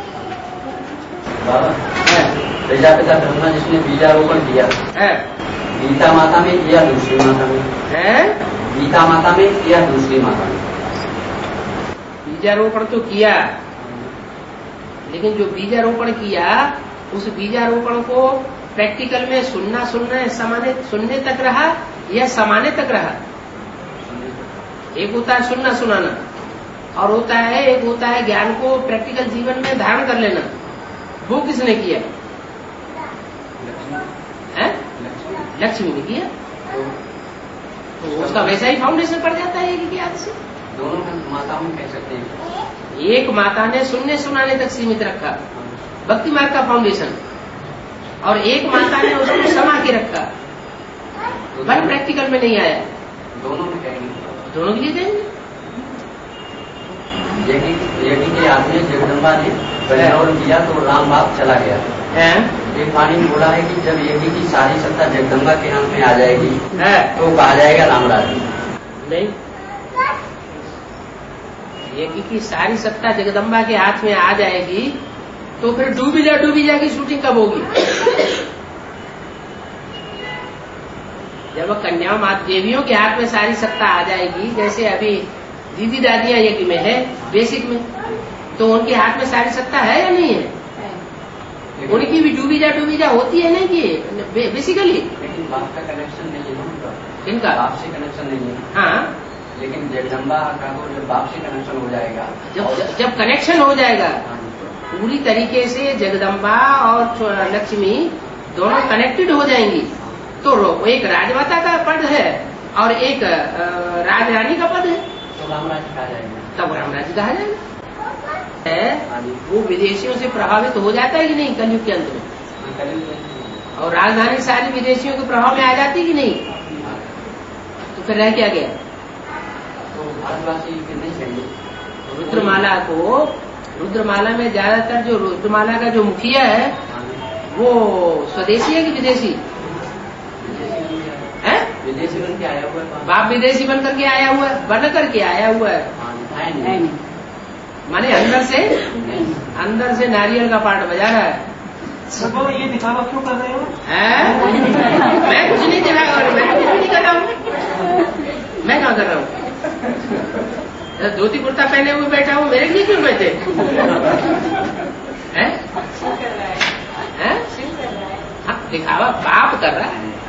प्रजापिता ब्रह्मा जिसने बीजारोपण किया है गीता माता में किया दूसरी माता में है? गीता माता में किया दूसरी माता में। बीजारोपण तो किया, लेकिन जो बीजारोपण किया उस बीजारोपण को प्रैक्टिकल में सुनने तक रहा या समाने तक रहा? एक होता है सुनना सुनाना, और एक होता है ज्ञान को प्रैक्टिकल जीवन में धारण कर लेना। वो किसने किया है? लक्ष्मी ने किया। तो उसका वैसा ही फाउंडेशन पड़ जाता है एक याद से। दोनों माताओं में कह सकते हैं। एक माता ने सुनने सुनाने तक सीमित रखा, भक्ति मार्ग का फाउंडेशन, और एक माता ने उसको समा के रखा, पर प्रैक्टिकल में नहीं आया। दोनों में कहेंगे, दोनों के लिए कहेंगे। यज्ञ के आदमी जगदम्बा ने बलिदान किया तो राम बाप चला गया। एक वाणी में बोला है कि जब यज्ञ की सारी सत्ता जगदम्बा के हाथ में आ जाएगी तो कहा जाएगा राम राज्य। नहीं, यज्ञ की सारी सत्ता जगदम्बा के हाथ में आ जाएगी तो फिर डूबी जा की शूटिंग कब होगी? जब कन्या माता देवियों के हाथ में सारी सत्ता आ जाएगी, जैसे अभी दीदी दादियां यज्ञ में है बेसिक में, तो उनके हाथ में सारी सत्ता है या नहीं है? उनकी भी डूबी जा होती है नहीं कि बेसिकली। लेकिन बाप का कनेक्शन नहीं है उनका। किनका? बाप से कनेक्शन नहीं है। हाँ, लेकिन जगदम्बा का तो जब बाप से कनेक्शन हो जाएगा, जब कनेक्शन हो जाएगा पूरी तरीके से जगदम्बा और लक्ष्मी दोनों कनेक्टेड हो जाएंगी, तो एक राजमाता का पद है और एक राजरानी का पद है, तो रामराज कहा जाएगा। तब रामराज कहा जाएगा। वो विदेशियों से प्रभावित हो जाता है कि नहीं कलयुग के अंत में? और राजधानी सारी विदेशियों के प्रभाव में आ जाती कि नहीं? तो फिर रह क्या गया? तो भारतवासी नहीं चाहिए। रुद्रमाला में ज्यादातर जो रुद्रमाला का जो मुखिया है वो स्वदेशी है कि विदेशी है? विदेशी बन के आया हुआ है। बाप विदेशी बन करके आया हुआ है, बन करके आया हुआ है। माने अंदर से नारियल का पार्ट बजा रहा है। बाबा ये दिखावा क्यों कर रहे हो? मैं कुछ नहीं दिखा, और मैं कुछ नहीं कर रहा हूँ। मैं कहाँ कर रहा हूँ? धोती कुर्ता पहने हुए बैठा हूँ, मेरे लिए क्यों बैठे? हाँ, दिखावा बाप कर रहा है।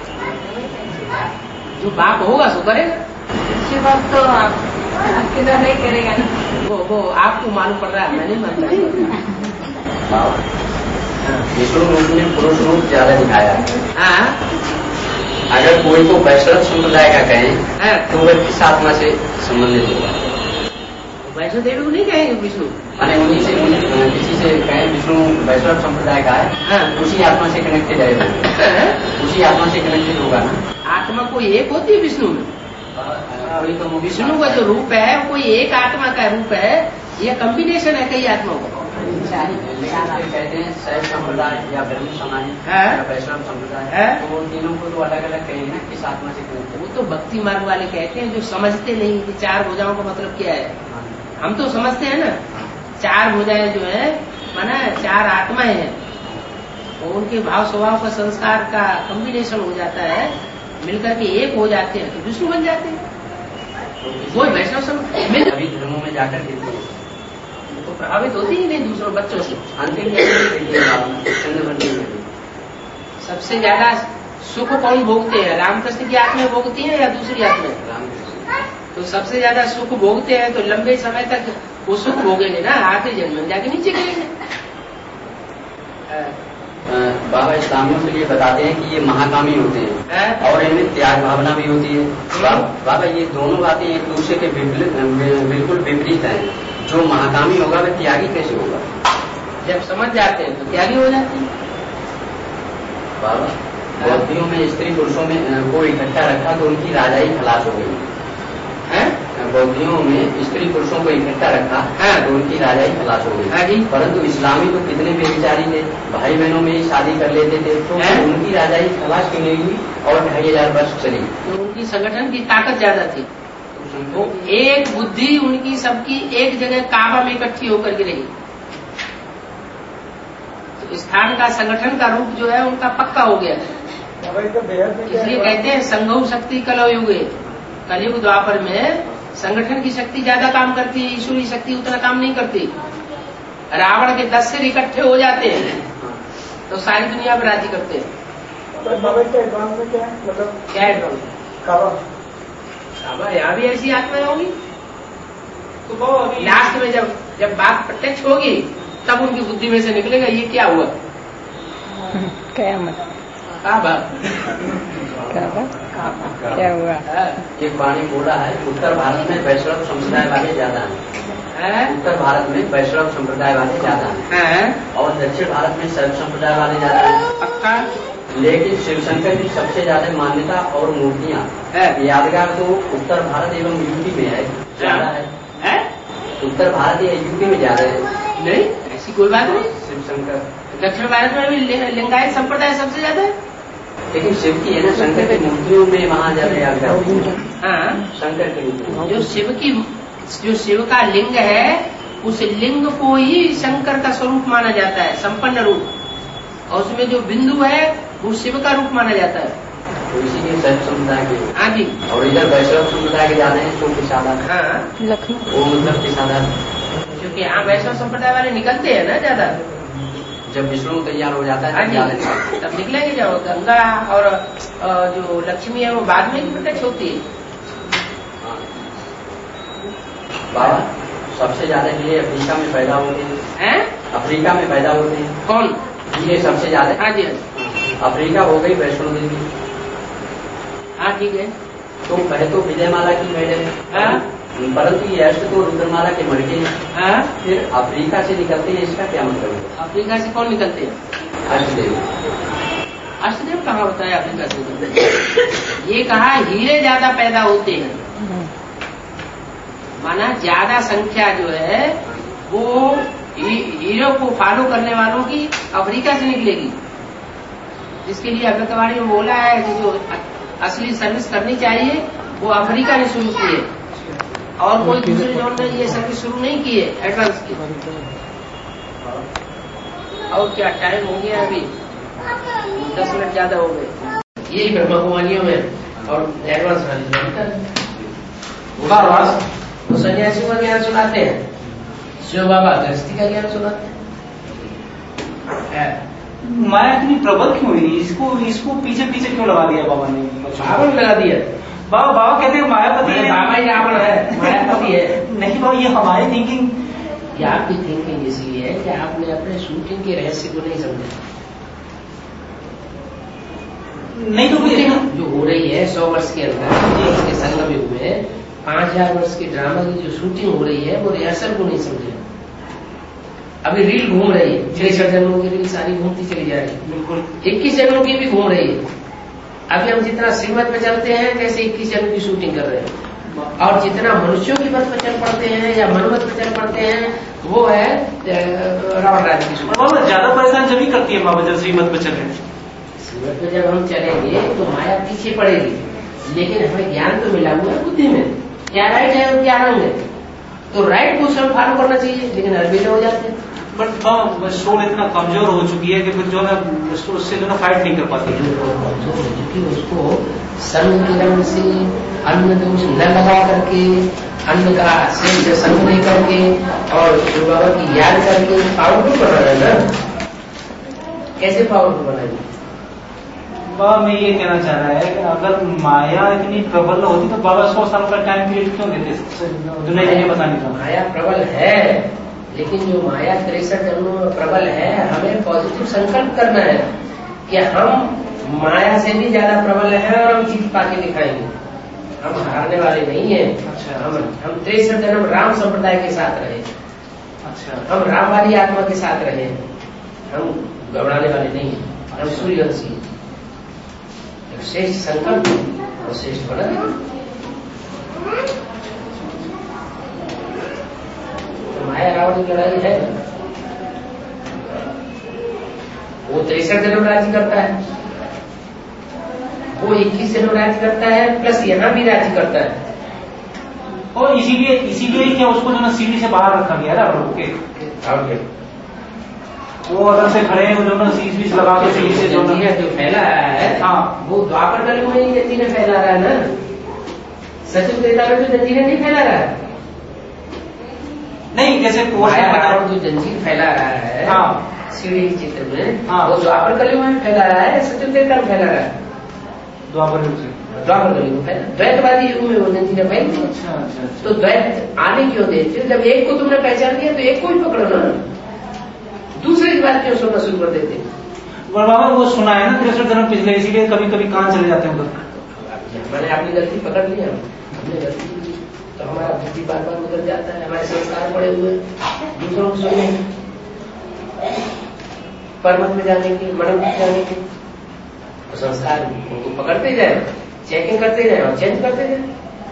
जो बाप होगा सो करेगा। बाप तो आपके द्वारा नहीं करेगा। वो आपको मालूम पड़ रहा है, मैं नहीं मानता। विष्णु रूप ने पुरुष रूप ज्यादा दिखाया। हाँ, अगर कोई को वैष्णव संप्रदाय का कहें तो वह किस आत्मा से संबंधित होगा? वैष्णव देवी को नहीं कहेंगे विष्णु, माने उन्हीं से किसी से कहें विष्णु वैष्णव संप्रदाय का है, उसी आत्मा से कनेक्टेड है, उसी आत्मा से कनेक्टेड होगा ना। आत्मा कोई एक होती है विष्णु में? विष्णु का जो रूप है वो कोई एक आत्मा का रूप है, यह कॉम्बिनेशन है कई आत्माओं का। कहते हैं शैव संप्रदाय या ब्रह्म समाज या वैष्णव संप्रदाय है, तो तीनों को तो अलग अलग कहेंगे ना किस आत्मा से कनेक्टेड। वो तो भक्ति मार्ग वाले कहते हैं, जो समझते नहीं कि चार भुजाओं का मतलब क्या है। हम तो समझते हैं ना, चार भुजाएं जो है माना चार आत्माएं हैं, और उनके भाव स्वभाव का संस्कार का कॉम्बिनेशन हो जाता है, मिलकर के एक हो जाते हैं तो विष्णु बन जाते हैं। वो वैष्णव सभी धर्मों में जाकर के तो प्रभावित होती ही नहीं दूसरों बच्चों से। सबसे ज्यादा सुख कौन भोगते हैं? रामकृष्ण की आत्मा भोगती है या दूसरी आत्मा? तो सबसे ज्यादा सुख भोगते हैं, तो लंबे समय तक वो सुख भोगेंगे ना, आते जन्म में जाके नीचे गिरेंगे। बाबा इस्लामियों के लिए बताते हैं कि ये महाकामी होते हैं और इनमें त्याग भावना भी होती है। बाबा ये दोनों बातें एक दूसरे के बिल्कुल विपरीत हैं। जो महाकामी होगा वह त्यागी कैसे होगा? जब समझ जाते हैं तो त्यागी हो जाते हैं। बाबा बौद्धियों में स्त्री पुरुषों में को इकट्ठा रखा तो उनकी राजाई खलास हो गई है। बौद्धियों में स्त्री पुरुषों को इकट्ठा रखा तो उनकी राजाई खलास हो गई। परंतु इस्लामी तो कितने बेविचारी थे, भाई बहनों में ही शादी कर लेते थे, तो उनकी राजाई खलास क्यों नहीं हुई और 2500 वर्ष चली? तो उनकी संगठन की ताकत ज्यादा थी, तो एक बुद्धि उनकी सबकी एक जगह काबा में इकट्ठी होकर के रही। तो स्थान का संगठन का रूप जो है उनका पक्का हो गया। इसलिए कहते हैं संघौ शक्ति कलौ युगे, कलयुग द्वापर में संगठन की शक्ति ज्यादा काम करती है, ईश्वरी शक्ति उतना काम नहीं करती। रावण के 10 सिर इकट्ठे हो जाते हैं तो सारी दुनिया पर राजी करते हैं। बाबा इसका एडवांस में क्या है? मतलब क्या एडवांस? अब यहाँ भी ऐसी आत्माएं होगी। तो वो अभी लास्ट में जब बात प्रत्यक्ष होगी तब उनकी बुद्धि में से निकलेगा ये क्या हुआ। कयामत क्या हुआ। एक वाणी बोला है, उत्तर भारत में वैष्णव संप्रदाय वाले ज्यादा हैं। उत्तर भारत में वैष्णव संप्रदाय वाले ज्यादा हैं और दक्षिण भारत में शैव संप्रदाय वाले ज्यादा हैं। पक्का। लेकिन शिव शंकर की सबसे ज्यादा मान्यता और मूर्तियाँ यादगार तो उत्तर भारत एवं यूपी में है, ज्यादा है। उत्तर भारत या यूपी में ज्यादा है। नहीं ऐसी कोई बात नहीं। शिव शंकर दक्षिण भारत में भी लिंगायत संप्रदाय सबसे ज्यादा है। लेकिन शिव की है ना, शंकर की मूर्तियों में वहाँ ज्यादा यादगार होती है। हाँ, शंकर की मूर्ति जो शिव का लिंग है उस लिंग को ही शंकर का स्वरूप माना जाता है, संपन्न रूप, और उसमें जो बिंदु है वो शिव का रूप माना जाता है। तो इसीलिए शैव संप्रदाय के। हाँ जी। और इधर वैष्णव संप्रदाय के ज्यादा है, तो पिसादा। हाँ, लखनऊ वो मतलब पिसादा। क्योंकि यहाँ वैष्णव संप्रदाय वाले निकलते हैं ना ज्यादा। जब विष्णु तैयार हो जाता हाँ है जी, तब निकलेंगे। जो गंगा और जो लक्ष्मी है वो बाद में ही प्रत्यक्ष होती है। बाबा सबसे ज्यादा ये अफ्रीका में पैदा होते हैं। अफ्रीका में पैदा होते हैं। कौन? ये सबसे ज्यादा। हाँ जी। अफ्रीका हो गई वैष्णो देवी। हाँ ठीक है। तो कहे तो विजयमाला की मेड है, परंतु ये अष्ट तो रुद्रमाला के मड़के हैं। फिर अफ्रीका से निकलते हैं, इसका क्या मतलब है? अफ्रीका से कौन निकलते हैं? अष्टदेव। अष्टदेव कहाँ होता है अफ्रीका से निकलते? ये कहा हीरे ज्यादा पैदा होते हैं, माना ज्यादा संख्या जो है वो हीरो को फॉलो करने वालों की अफ्रीका से निकलेगी। इसके लिए अमृतवाणी में बोला है कि जो असली सर्विस करनी चाहिए वो अफ्रीका ने शुरू की है, और कोई दूसरे जोन ने ये सर्विस शुरू नहीं की है एडवांस की। और क्या टाइम हो गया? अभी 10 मिनट ज्यादा हो गए। यही ब्रह्म कुमारियों में और एडवांस वो सन्यासियों का ज्ञान सुनाते हैं, शिव बाबा गृहस्थी का ज्ञान सुनाते हैं। माया इतनी प्रबल क्यों हुई? इसको पीछे पीछे क्यों लगा दिया बाबा ने? रावण लगा दिया। बाबा कहते हैं मायापति है। बाबा ही रावण है, मायापति है। नहीं बाबा, ये हमारी थिंकिंग, ये आपकी थिंकिंग इसलिए है कि आपने अपने शूटिंग के रहस्य को नहीं समझा। नहीं तो जो हो रही है 100 वर्ष के अंदर इसके संगम युग में 5000 वर्ष के ड्रामा की जो शूटिंग हो रही है वो रिहर्सल को नहीं समझे। अभी रील घूम रही है, 63 जन्मों की रील सारी घूमती चली जा रही है। बिल्कुल 21 जन्मों की भी घूम रही है। अभी हम जितना श्रीमत पे चलते हैं कैसे 21 जन्म की शूटिंग कर रहे हैं, और जितना मनुष्यों की मत पर चल पड़ते हैं या मनमत पर चल पड़ते हैं वो है रावण राज की शूटिंग। बाबा ज्यादा परेशान जब ही करती है बाबा जब श्रीमत पे चले। श्रीमत पे जब हम चलेंगे तो माया पीछे पड़ेगी, लेकिन हमें ज्ञान तो मिला हुआ है बुद्धि में, क्या राइट है और क्या रंग है। तो राइट को स्वयं फॉलो करना चाहिए, लेकिन अलबेले हो जाते हैं। बट सोल इतना कमजोर हो चुकी है कि फिर जो है उससे जो है फाइट नहीं कर पाती। क्योंकि उसको संग के रंग से अन्न दोष न लगा करके, अन्न का से संग नहीं करके और शिव बाबा की याद करके पावरफुल बनाना है ना। कैसे पावरफुल बनाएंगे? बाबा मैं ये कहना चाह रहा है कि अगर माया इतनी प्रबल होती तो बाबा 100 साल का टाइम पीरियड क्यों देते दुनिया के लिए बताने का? माया प्रबल है, लेकिन जो माया 63 जन्मों में प्रबल है, हमें पॉजिटिव संकल्प करना है कि हम माया से भी ज्यादा प्रबल है और हम जीत पाके दिखाएंगे। हम हारने वाले नहीं है। अच्छा। हम 63 जन्म राम संप्रदाय के साथ रहे। अच्छा। हम राम वाली आत्मा के साथ रहे, हम घबराने वाले नहीं है। हम सूर्यवंशी श्रेष्ठ संकल्प और श्रेष्ठ बना। तो माया रावण की लड़ाई है, वो 63 जन्म राज्य करता है, वो 21 जन्म राज्य करता है, प्लस यहाँ भी राज्य करता है। और इसीलिए क्या उसको जो ना सीढ़ी से बाहर रखा गया ना रोके। वो अलग से खड़े हैं, जो ना सीढ़ी लगा के सीढ़ी से जो फैला रहा है, हाँ वो द्वापर कलयुग में ही जंजीरें फैला रहा है ना। सचिव त्रेता में तो जंजीरें नहीं फैला रहा है। नहीं जैसे रावण जो जंजीर फैला रहा है, हाँ सीढ़ी के चित्र में, हाँ वो द्वापर कलयुग में फैला रहा है, सचिव त्रेता में फैला रहा है। द्वापर युग से द्वापर कलयुग है, द्वैतवादी युग में वो जिंदगी भाई। तो द्वैत आने क्यों देते? जब एक को तुमने पहचान लिया तो एक को ही पकड़ो ना, दूसरे की बात क्यों सुनना शुरू कर देते? बाबा वो सुना है ना 63 जन्म पिछले, इसीलिए कभी कभी कान चले जाते हैं उधर। मैंने अपनी गलती पकड़ ली, हमने गलती की तो हमारा बुद्धि बार बार उधर जाता है, हमारे संस्कार पड़े हुए दूसरों को सुनने के, परमत में जाने के, मनन में जाने के, तो संस्कार उनको पकड़ते जाए, चेकिंग करते जाए और चेंज करते जाए।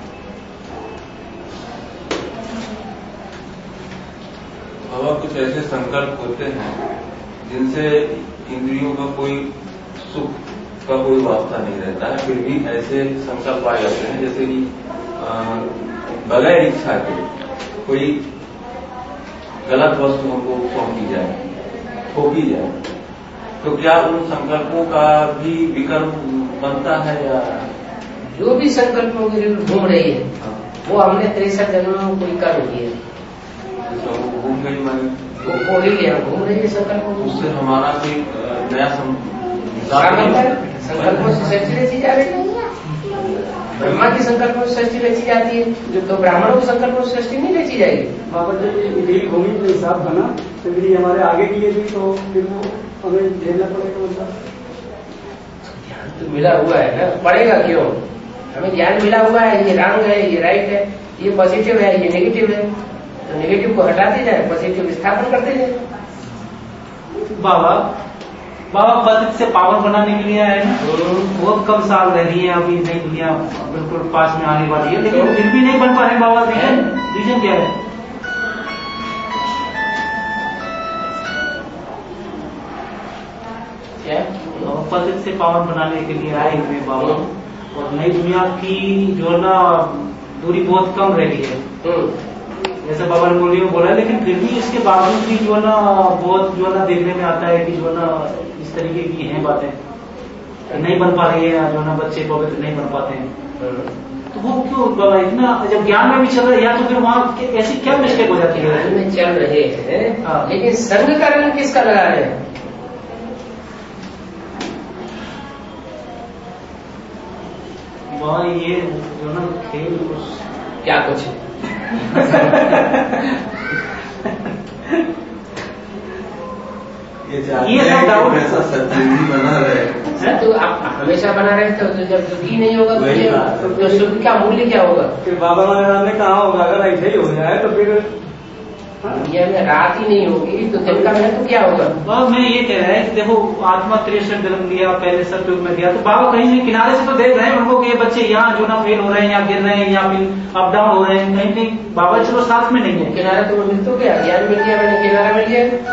बाबा कुछ ऐसे संकल्प होते हैं जिनसे इंद्रियों का कोई सुख का कोई वास्ता नहीं रहता है, फिर भी ऐसे संकल्प आ जाते हैं जैसे कि बगैर इच्छा के कोई गलत वस्तु हमको सौंपी जाए, थोपी जाए, तो क्या उन संकल्पों का भी विकर्म बनता है? या जो भी संकल्पों की घूम रही है वो हमने 63 जन्मों में कोई कर दिए, तो घूम गई मैंने वो ही लिया, घूम रही है संकल्पों, उससे हमारा कोई नया संकल्पों से सृष्टि रची जा रही है। ब्रह्मा की संकल्पों से सृष्टि रची जाती है, तो ब्राह्मणों की संकल्पों से सृष्टि नहीं रची जाएगी। बाबा जब भूमि के हिसाब था ना, तो यदि हमारे आगे की यदि तो फिर वो हमें झेलना पड़ेगा उनका। ध्यान तो मिला हुआ है ना, पड़ेगा क्यों? हमें ज्ञान मिला हुआ है, ये रॉन्ग है, ये राइट है, ये पॉजिटिव है, ये नेगेटिव है, तो नेगेटिव को हटाते जाए, पॉजिटिव स्थापन करते जाए। बाबा पद से पावर बनाने के लिए आए, बहुत कम साल रह रही है अभी, नई दुनिया बिल्कुल पास में आने वाली है, लेकिन फिर भी नहीं बन पा रहे बाबा। रीजन क्या है? क्या पद से पावर बनाने के लिए आए हुए बाबा, और नई दुनिया की जो है ना दूरी बहुत कम रह गई है, जैसे बाबा ने बोलियो बोला, लेकिन फिर भी इसके बावजूद भी जो है ना बहुत जो है ना देखने में आता है कि जो है ना इस तरीके की हैं बातें, नहीं बन पा रही है, जो है ना बच्चे पवित्र नहीं बन पाते हैं। तो वो क्यों बाबा इतना, जब ज्ञान में भी चल रहा है, या तो फिर वहाँ ऐसी क्या मिस्टेक हो जाती है? ज्ञान में चल रहे हैं, लेकिन संग का रंग किसका लगा रहे हैं? वहाँ ये जो ना खेल क्या कुछ ये सब डाउट ऐसा सत्य बना रहे, तो आप हमेशा बना रहे थे, तो जब सुखी नहीं होगा तो सुख का मूल्य क्या होगा? फिर बाबा महाराज ने कहा होगा अगर ऐसे ही हो जाए तो फिर दुनिया में रात ही नहीं होगी तो दिन का महत्व क्या होगा? बाबा मैं ये कह रहा है कि देखो आत्मा 63 जन्म लिया, पहले सतयुग में दिया, तो बाबा कहीं भी किनारे से तो देख रहे हैं उनको कि ये बच्चे यहाँ जो ना फेल हो रहे हैं, या गिर रहे हैं, या फिर अप डाउन हो रहे हैं, कहीं कहीं बाबा चलो साथ में नहीं है। किनारा तो मिल तो गया, ज्ञान मिल गया, मैंने किनारा मिल गया।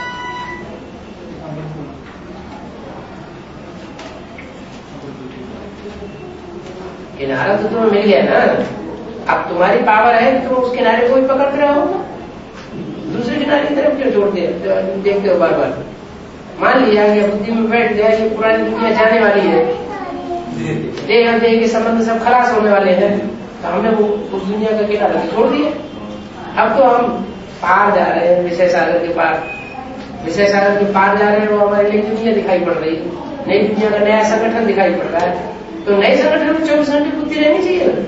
किनारा तो तुम्हें मिल गया ना, अब तुम्हारी पावर है कि तुम उस किनारे को ही पकड़ते रहो, दूसरे किनारे की तरफ क्यों छोड़ते देखते हो बार बार? मान लिया कि बुद्धि में बैठ गया कि पुरानी दुनिया जाने वाली है, देह और देह के संबंध सब खलास होने वाले हैं, तो हमने वो उस दुनिया का किनारा छोड़ दिया। अब तो हम पार जा रहे हैं, विषय सागर के पार, विषय सागर के पार जा रहे हैं, वो हमारी नई दुनिया दिखाई पड़ रही है, नई दुनिया का नया संगठन दिखाई पड़ रहा है, तो नए संगठन में 24 घंटे बुद्धि रहनी चाहिए।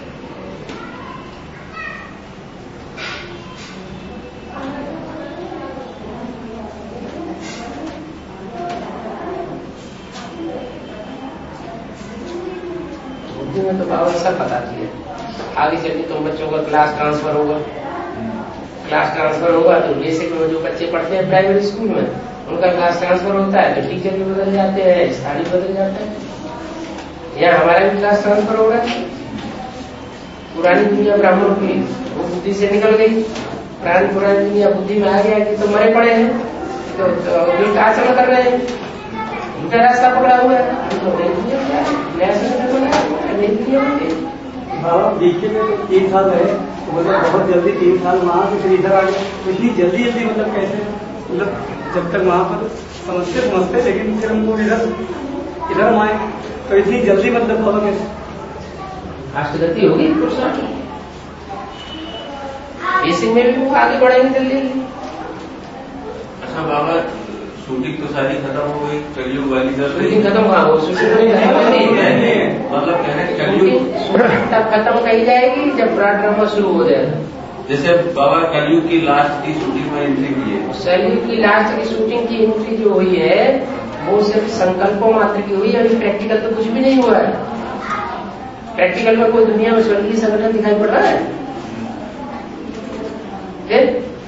बुद्धि में तो बाबा सब बताती है। आगे चलिए तुम बच्चों का क्लास ट्रांसफर होगा, क्लास ट्रांसफर होगा तो बेसिक में जो बच्चे पढ़ते हैं प्राइवेट स्कूल में, उनका क्लास ट्रांसफर होता है तो टीचर भी बदल जाते हैं, स्थान भी बदल जाता है। यहाँ हमारा भी क्लास ट्रांसफर हो रहा है। पुरानी दुनिया ब्राह्मणों की वो बुद्धि से निकल गई, पुरानी दुनिया बुद्धि में आ गया कि तो मरे पड़े हैं, तो उल्टा आचरण कर रहे हैं, उल्टा रास्ता पकड़ा हुआ है, तो नई दुनिया क्या है, नया संगठन बना है, नई दुनिया बन गई। बाबा बीके में तो 3 साल रहे, तो मतलब बहुत जल्दी 3 साल वहाँ से फिर इधर आ गए, तो इतनी जल्दी मतलब कैसे, मतलब जब तक वहाँ पर समझते, लेकिन फिर हमको इधर हम आए तो इतनी जल्दी मतलब बाबा कैसे? राष्ट्रगति होगी पुरुषों की, बेसिक में भी वो आगे बढ़ेंगे जल्दी। अच्छा बाबा, शूटिंग तो सारी खत्म हो गई, कलयुग वाली चल रही शूटिंग खत्म कहाँ हो, शूटिंग मतलब कहने की कलयुग तब खत्म कही जाएगी जब ड्रामा शुरू हो जाएगा। जैसे बाबा कलयुग की लास्ट की शूटिंग में एंट्री की है, कलयुग की लास्ट की शूटिंग की एंट्री जो हुई है वो सिर्फ संकल्पों मात्र की हुई है, अभी प्रैक्टिकल तो कुछ भी नहीं हुआ है। प्रैक्टिकल में कोई दुनिया में स्वर्गीय संगठन दिखाई पड़ रहा है? फिर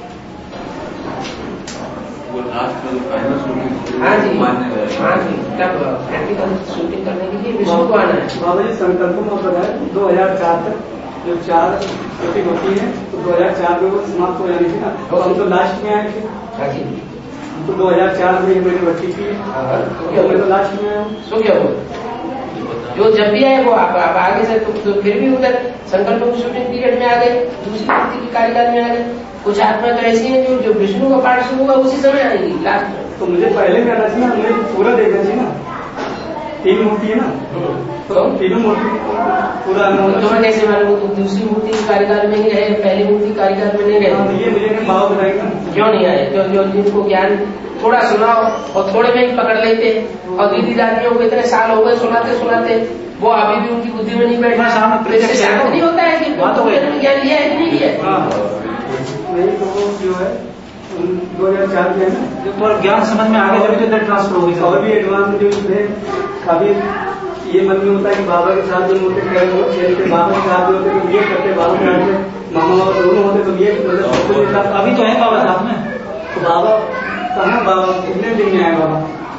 वो लास्ट में फाइनल शूटिंग हाँ जी मानने हाँ जी, तब प्रैक्टिकल शूटिंग करने के लिए विष्णु को आना है। बाबा जी संकल्पों में पता है 2004 तक जो 4 शूटिंग होती है तो 2004 में वो समाप्त हो जानी थी ना, तो हम तो लास्ट में आए थे। हाँ जी, तो 2004 में मैंने भर्ती की है, तो मैं तो लास्ट में आया हूँ। सो क्या हुआ? जो जब भी आए वो आप आगे से तो फिर भी उधर संकल्प की शूटिंग पीरियड में आ गए, दूसरी मूर्ति की कारीगर में आ गए। कुछ आत्मा तो ऐसी है जो विष्णु का पाठ शुरू हुआ उसी समय आएंगी लास्ट में। तो मुझे पहले में आना चाहिए ना, मुझे पूरा देखना चाहिए ना। 3 मूर्ति है ना, तो तीनों मूर्ति पूरा तुम्हें कैसे मालूम दूसरी मूर्ति की कारीगर में ही रहे, पहली मूर्ति कारीगर में नहीं रहे? ये मुझे बाबा बताएगा क्यों नहीं आए? जो जिनको ज्ञान थोड़ा सुनाओ और थोड़े में ही पकड़ लेते, और दीदी दादियों को इतने साल हो गए सुनाते सुनाते वो अभी भी उनकी बुद्धि में नहीं बैठा। सामने नहीं होता है कि ज्ञान लिया है कि नहीं लिया? नहीं तो वो जो है 2004 में है ना, जो ज्ञान समझ में आगे जब तो ट्रांसफर होगी। और भी एडवांस जो थे काफी ये मन में होता है कि बाबा के साथ जो होते खेलते, बाबा के साथ जो होते तो ये करते, बाबा के साथ मामा बाबा दोनों होते तो ये मतलब अभी तो है बाबा साथ में। तो बाबा कहाँ, बाबा कितने दिन में आए बाबा?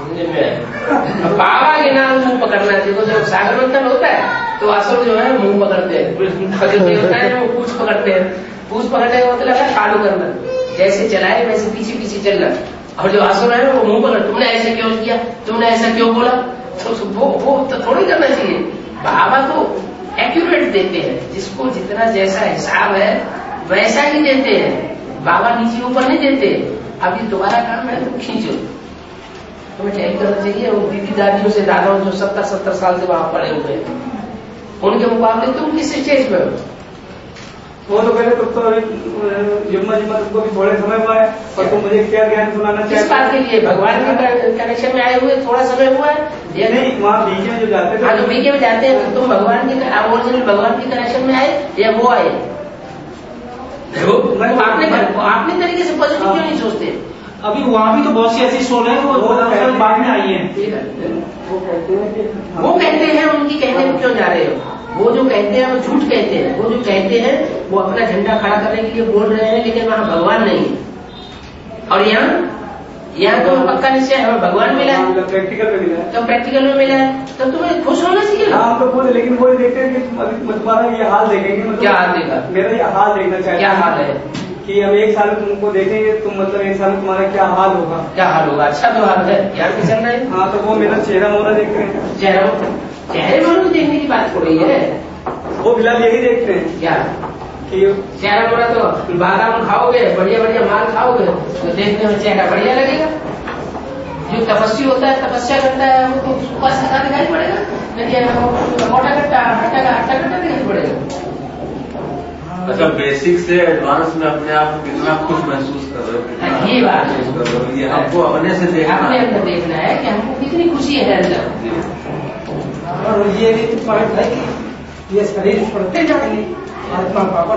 बाबा के नाम मुंह पकड़ना चाहिए। तो जब सागर मंथन होता है तो असुर जो है मुंह पकड़ते हैं, होता है वो पूछ पकड़ते हैं। पूछ पकड़ने का मतलब है चालू करना, जैसे चलाए वैसे पीछे पीछे चलना। और जो असुर है वो मुंह पकड़, तुमने ऐसे क्यों किया, तुमने ऐसा क्यों बोला, तो वो तो थोड़ी करना चाहिए। बाबा तो एक्यूरेट देते हैं, जिसको जितना जैसा हिसाब है वैसा ही देते हैं। बाबा नीचे ऊपर नहीं देते। अभी दोबारा काम है तो खींचो, तुम्हें टाइप करना चाहिए। वो दीदी दादियों से दादाओं जो 70-70 साल से वहां पड़े हुए हैं, उनके मुकाबले तुम किस स्टेज पे हो? वो तो पहले तो जुम्मा तुमको भी थोड़े समय हुआ है और तुम मुझे क्या ज्ञान सुनाना चाहिए? किस बात के लिए? भगवान के कनेक्शन में आए हुए थोड़ा समय हुआ है? नहीं, वहाँ बीच में जो जाते थे। हाँ, जो बीच में जाते हैं तो तुम भगवान के ओरिजिनल भगवान के कनेक्शन में आए या वो आए? अपने तरीके से पॉजिटिव क्यों नहीं सोचते? अभी वहाँ भी तो बहुत सी ऐसी सोल है वो बाद में आई है। वो कहते हैं उनकी कहने में क्यों जा रहे हो? वो जो कहते हैं वो झूठ कहते हैं। वो जो कहते हैं वो अपना झंडा खड़ा करने के लिए बोल रहे हैं, लेकिन वहाँ भगवान नहीं है। और यहाँ तो पक्का निश्चय हमें भगवान मिला है, प्रैक्टिकल में मिला है। तो प्रैक्टिकल में मिला है तब तुम्हें खुश होना चाहिए। हाँ तो बोले, लेकिन वो देखते हैं कि तुम्हारा ये हाल देखेंगे। मतलब क्या हाल देखा? मेरा ये हाल देखना चाहिए। क्या हाल है? कि हम 1 साल में तुमको देखेंगे, तुम मतलब 1 साल में तुम्हारा क्या हाल होगा? क्या हाल होगा? अच्छा तो हाल है यार, चल रहा है। हाँ तो वो मेरा चेहरा मोहरा देखते हैं। चेहरे मोहरा देखने की बात हो रही है। वो फिलहाल यही देखते हैं क्या कि चेहरा मोहरा? तो बादाम खाओगे, बढ़िया बढ़िया माल खाओगे तो देखने में चेहरा बढ़िया लगेगा। जो तपस्वी होता है, तपस्या करता है, वो तो सुबह से दिखाई पड़ेगा, लेकिन मोटा कट्टा हट्टा कट्टा दिखाई पड़ेगा। अच्छा, बेसिक से एडवांस में अपने आप को कितना खुश महसूस कर रहे हो? ये बात है, ये हमको अपने से देखना अपने अंदर देखना है कि हमको कितनी खुशी है अंदर। और ये भी पॉइंट है कि ये शरीर पढ़ते जाएंगे आत्मा पापड़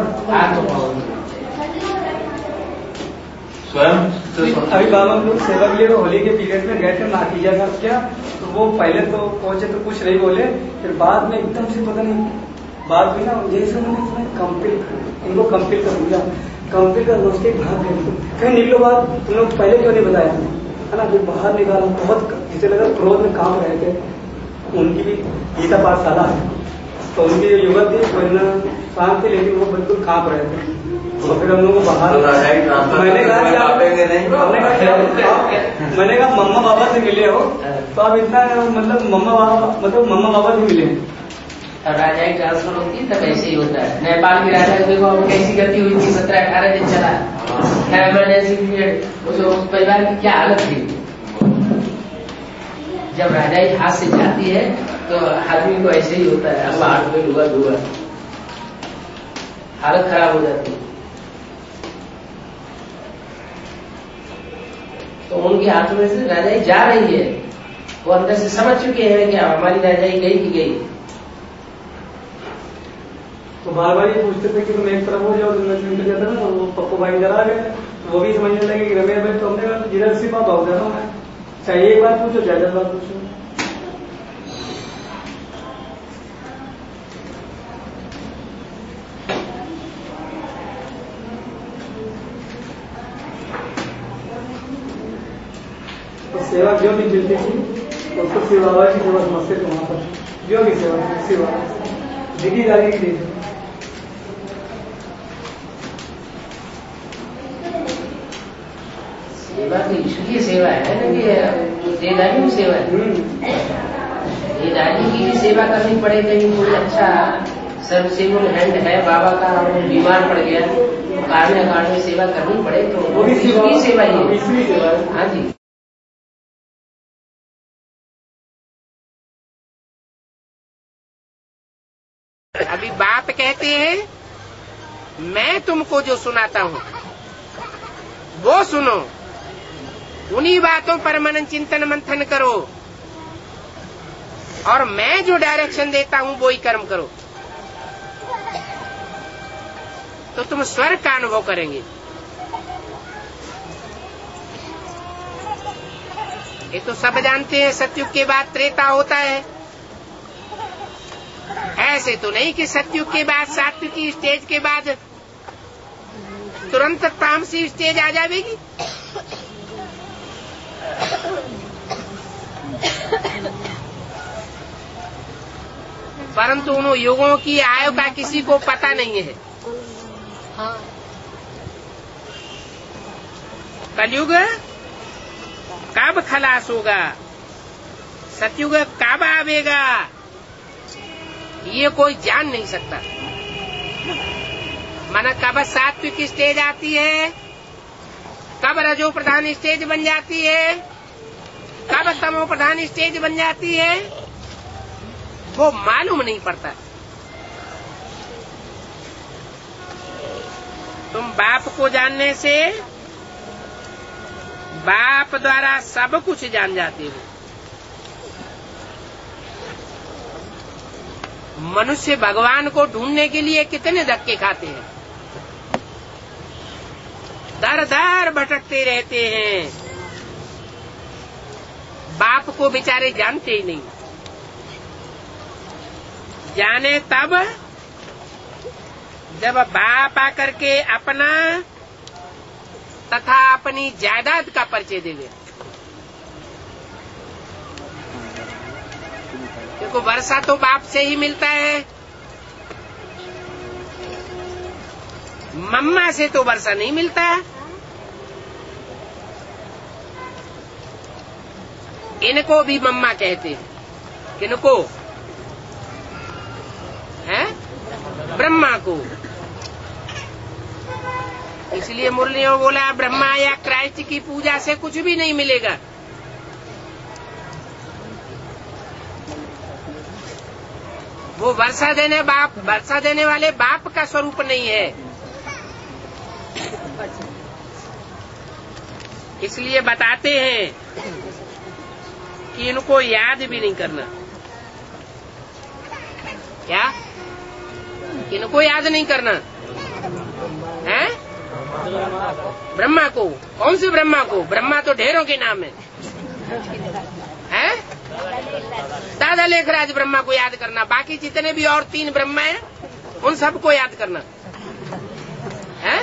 स्वयं। अभी बाबा हम लोग सेवा के लिए तो होली के पीरियड में गए थे नातीजा साहब क्या, तो वो पहले तो पहुंचे तो कुछ नहीं बोले, फिर बाद में एकदम से पता नहीं बात भी ना जैसे उन्होंने इनको कंप्लीट कर दिया, कंप्लीट कर उसके भाग गए। कहीं निकलो बात तुम लोग पहले क्यों नहीं बताया है ना? फिर बाहर निकाला, बहुत जिसे लगा क्रोध में काम रहे थे। उनकी भी गीता पाठशाला है, तो उनकी जो युवक थी वो शांत थी, लेकिन वो बिल्कुल कांप रहे थे। तो फिर हम लोग को बाहर मैंने कहा मम्मा बाबा से मिले हो तो आप इतना मतलब मम्मा बाबा से मिले। राजा की ट्रांसफर होती है तब ऐसे ही होता है। नेपाल की राजा देखो कैसी गति हुई थी, 17-18 दिन चला इमरजेंसी पीरियड। उस परिवार की क्या हालत थी? जब राजा की हाथ से जाती है तो आदमी को ऐसे ही होता है, अब हाथ में डूबा हालत खराब हो जाती है। तो उनके हाथों में से राजाई जा रही है, वो अंदर से समझ चुके हैं कि हमारी राजाई गई कि गई। तो बार बार ये पूछते थे कि तुम एक तरफ हो जाओ, तुम निकल जाता ना, वो पप्पू भाई जरा आ गए, तो वो भी समझने लगे कि रमेश भाई तो हमने कहा जिधर से बात भाग जाता हूँ, चाहे एक बार पूछो चाहे 10 बार पूछो। तो सेवा जो भी मिलती थी उसको सेवा की सेवा समझते थे, वहां पर जो भी सेवा दिखी जाने की देखी। सेवा तो इसलिए सेवा है ना कि देदारी भी सेवा है। देदारी की भी सेवा करनी पड़े, कहीं कोई अच्छा सर्विसेबल हैंड है बाबा का और बीमार पड़ गया, कारणे अकारण सेवा करनी पड़े, तो वो भी सेवा ही है। हाँ जी। अभी बाप कहते हैं मैं तुमको जो सुनाता हूँ वो सुनो, उन्हीं बातों पर मनन चिंतन मंथन करो, और मैं जो डायरेक्शन देता हूँ वो ही कर्म करो, तो तुम स्वर्ग का अनुभव करेंगे। ये तो सब जानते हैं, सतयुग के बाद त्रेता होता है। ऐसे तो नहीं कि सतयुग के बाद सात्विक की स्टेज के बाद तुरंत तामसी स्टेज आ जाएगी। परंतु उन युगों की आयु का किसी को पता नहीं है। कलयुग कब खलास होगा, सतयुग कब आवेगा, ये कोई जान नहीं सकता। माना कब सात्विक स्टेज आती है, कब रजो प्रधान स्टेज बन जाती है, कब तमो प्रधान स्टेज बन जाती है, वो मालूम नहीं पड़ता। तुम बाप को जानने से बाप द्वारा सब कुछ जान जाते हो। मनुष्य भगवान को ढूंढने के लिए कितने धक्के खाते हैं, दर दर भटकते रहते हैं, बाप को बेचारे जानते ही नहीं। जाने तब जब बाप आकर के अपना तथा अपनी जायदाद का परिचय देवे। क्योंकि वर्षा तो बाप से ही मिलता है, मम्मा से तो वर्षा नहीं मिलता। इनको भी मम्मा कहते हैं, किनको है? ब्रह्मा को। इसलिए मुरलियों बोला ब्रह्मा या क्राइस्ट की पूजा से कुछ भी नहीं मिलेगा। वो वर्षा देने वाले बाप का स्वरूप नहीं है। इसलिए बताते हैं कि इनको याद भी नहीं करना। क्या? इनको याद नहीं करना है? ब्रह्मा को? कौन से ब्रह्मा को? ब्रह्मा तो ढेरों के नाम है? दादा लेखराज ब्रह्मा को याद करना, बाकी जितने भी और 3 ब्रह्मा हैं उन सबको याद करना है?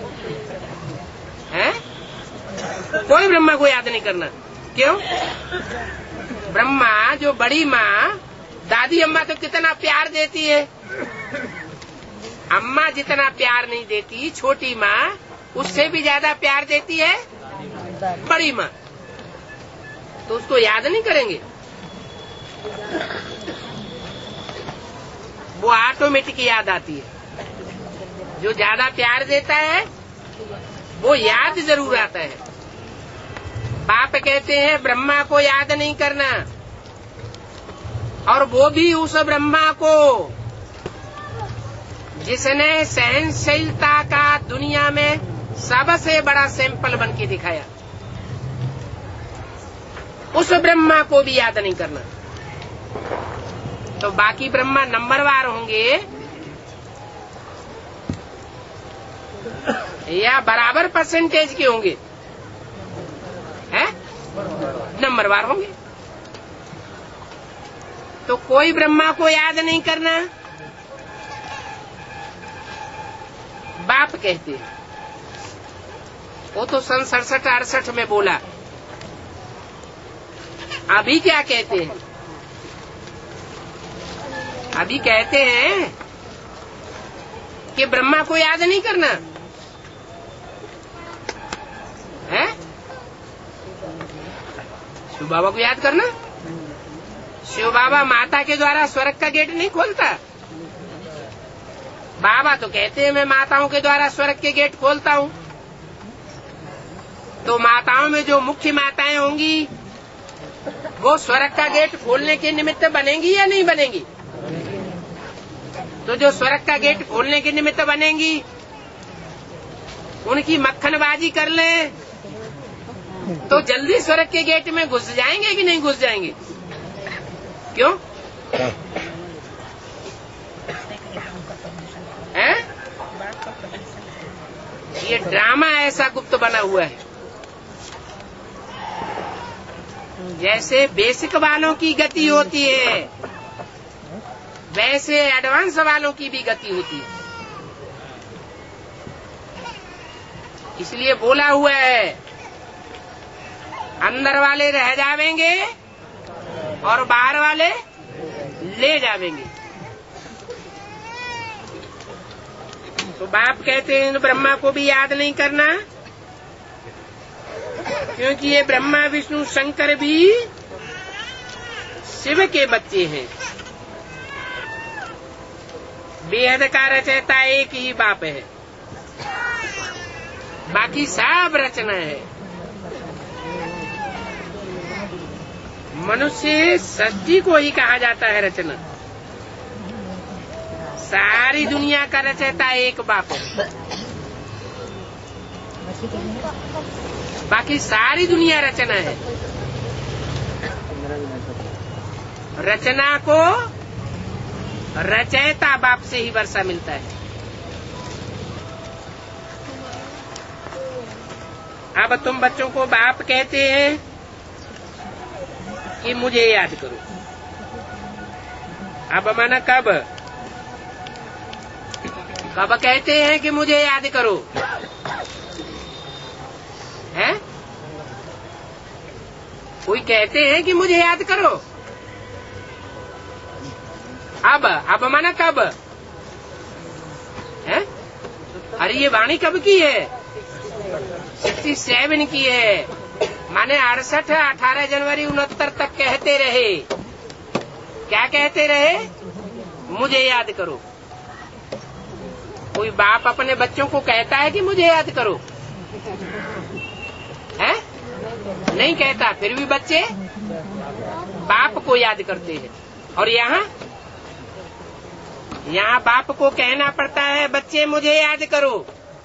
कोई ब्रह्मा को याद नहीं करना। क्यों? ब्रह्मा जो बड़ी माँ दादी अम्मा तो कितना प्यार देती है, अम्मा जितना प्यार नहीं देती, छोटी माँ उससे भी ज्यादा प्यार देती है बड़ी माँ, तो उसको याद नहीं करेंगे? वो ऑटोमेटिक याद आती है। जो ज्यादा प्यार देता है वो याद जरूर आता है। बाप कहते हैं ब्रह्मा को याद नहीं करना, और वो भी उस ब्रह्मा को जिसने सहनशीलता का दुनिया में सबसे बड़ा सैंपल बन के दिखाया। उस ब्रह्मा को भी याद नहीं करना। तो बाकी ब्रह्मा नंबरवार होंगे या बराबर परसेंटेज के होंगे? हैं? नंबरवार होंगे। तो कोई ब्रह्मा को याद नहीं करना, बाप कहते हैं। वो तो सन 67-68 में बोला। अभी क्या कहते हैं? अभी कहते हैं कि ब्रह्मा को याद नहीं करना है, शिव बाबा को याद करना। शिव बाबा माता के द्वारा स्वर्ग का गेट नहीं खोलता। बाबा तो कहते हैं मैं माताओं के द्वारा स्वर्ग के गेट खोलता हूँ। तो माताओं में जो मुख्य माताएं होंगी वो स्वर्ग का गेट खोलने के निमित्त बनेंगी या नहीं बनेंगी? तो जो स्वर्ग का गेट खोलने के निमित्त बनेंगी उनकी मक्खनबाजी कर लें तो जल्दी स्वर्ग के गेट में घुस जाएंगे कि नहीं घुस जाएंगे? क्यों? हैं? ये ड्रामा ऐसा गुप्त बना हुआ है। जैसे बेसिक वालों की गति होती है वैसे एडवांस वालों की भी गति होती है। इसलिए बोला हुआ है अंदर वाले रह जावेंगे और बाहर वाले ले जावेंगे। तो बाप कहते हैं ब्रह्मा को भी याद नहीं करना, क्योंकि ये ब्रह्मा विष्णु शंकर भी शिव के बच्चे हैं। बेहद का रचयिता एक ही बाप है, बाकी सब रचना है। मनुष्य सृष्टि को ही कहा जाता है रचना। सारी दुनिया का रचयिता एक बाप है, बाकी सारी दुनिया रचना है। रचना को रचयिता बाप से ही वर्षा मिलता है। अब तुम बच्चों को बाप कहते हैं कि मुझे याद करो। अब माना कब कब कहते हैं कि मुझे याद करो? हैं? कोई कहते हैं कि मुझे याद करो? अब माना कब है? अरे ये वाणी कब की है? 67 की है। माने 68 18 जनवरी 69 तक कहते रहे। क्या कहते रहे? मुझे याद करो। कोई बाप अपने बच्चों को कहता है कि मुझे याद करो? है? नहीं कहता, फिर भी बच्चे बाप को याद करते हैं। और यहाँ बाप को कहना पड़ता है बच्चे मुझे याद करो,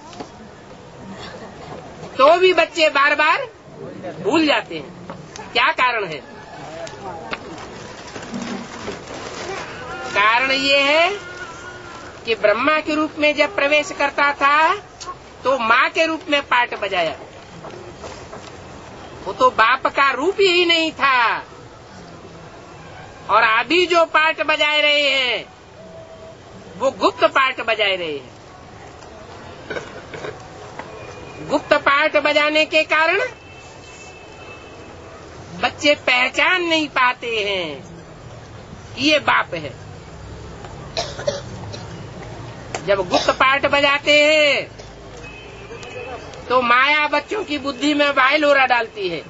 तो भी बच्चे बार बार भूल जाते हैं। क्या कारण है? कारण ये है कि ब्रह्मा के रूप में जब प्रवेश करता था तो माँ के रूप में पाठ बजाया। वो तो बाप का रूप ही नहीं था। और अभी जो पाठ बजाए रहे हैं वो गुप्त पाठ बजाए रहे हैं। गुप्त पाठ बजाने के कारण बच्चे पहचान नहीं पाते हैं ये बाप है। जब गुप्त पाठ बजाते हैं तो माया बच्चों की बुद्धि में वायलोरा डालती है।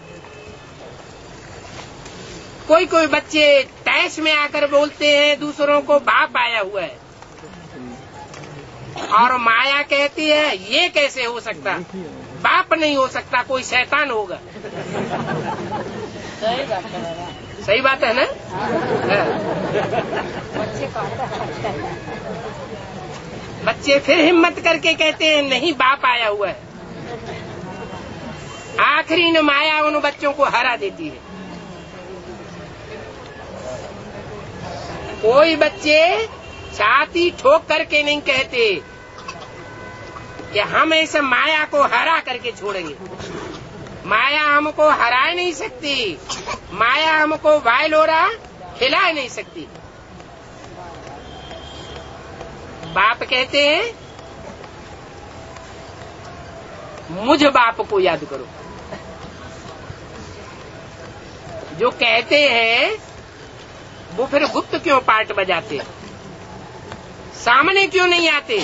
कोई कोई बच्चे तैश में आकर बोलते हैं दूसरों को बाप आया हुआ है, और माया कहती है ये कैसे हो सकता, बाप नहीं हो सकता, कोई शैतान होगा। सही बात है ना? बच्चे फिर हिम्मत करके कहते हैं नहीं बाप आया हुआ है। आखिरी न माया उन बच्चों को हरा देती है। कोई बच्चे छाती ठोक करके नहीं कहते कि हम ऐसे माया को हरा करके छोड़ेंगे। माया हमको हरा नहीं सकती, माया हमको वायलोरा खिला नहीं सकती। बाप कहते हैं मुझ बाप को याद करो। जो कहते हैं वो फिर गुप्त क्यों पार्ट बजाते, सामने क्यों नहीं आते?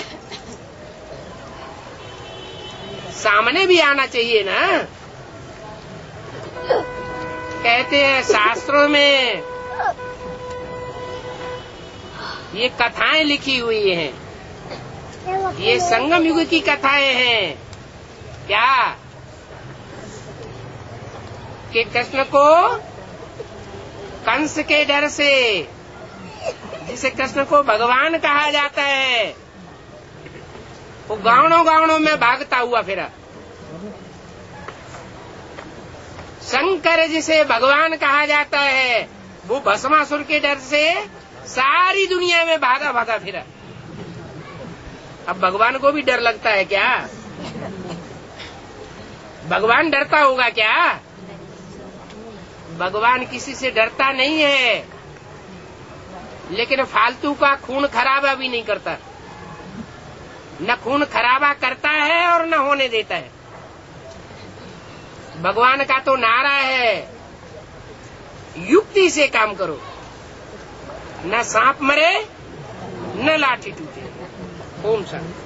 सामने भी आना चाहिए ना। कहते हैं शास्त्रों में ये कथाएं लिखी हुई हैं, ये संगम युग की कथाएं हैं। क्या कि कृष्ण को कंस के डर से, जिसे कृष्ण को भगवान कहा जाता है, वो गाँवों में भागता हुआ फिरा। शंकर जिसे भगवान कहा जाता है, वो भस्मासुर के डर से सारी दुनिया में भागा भागा फिरा। अब भगवान को भी डर लगता है क्या? भगवान डरता होगा क्या? भगवान किसी से डरता नहीं है, लेकिन फालतू का खून खराबा भी नहीं करता। न खून खराबा करता है और न होने देता है। भगवान का तो नारा है युक्ति से काम करो, न सांप मरे न लाठी टूटे। ओम शांति।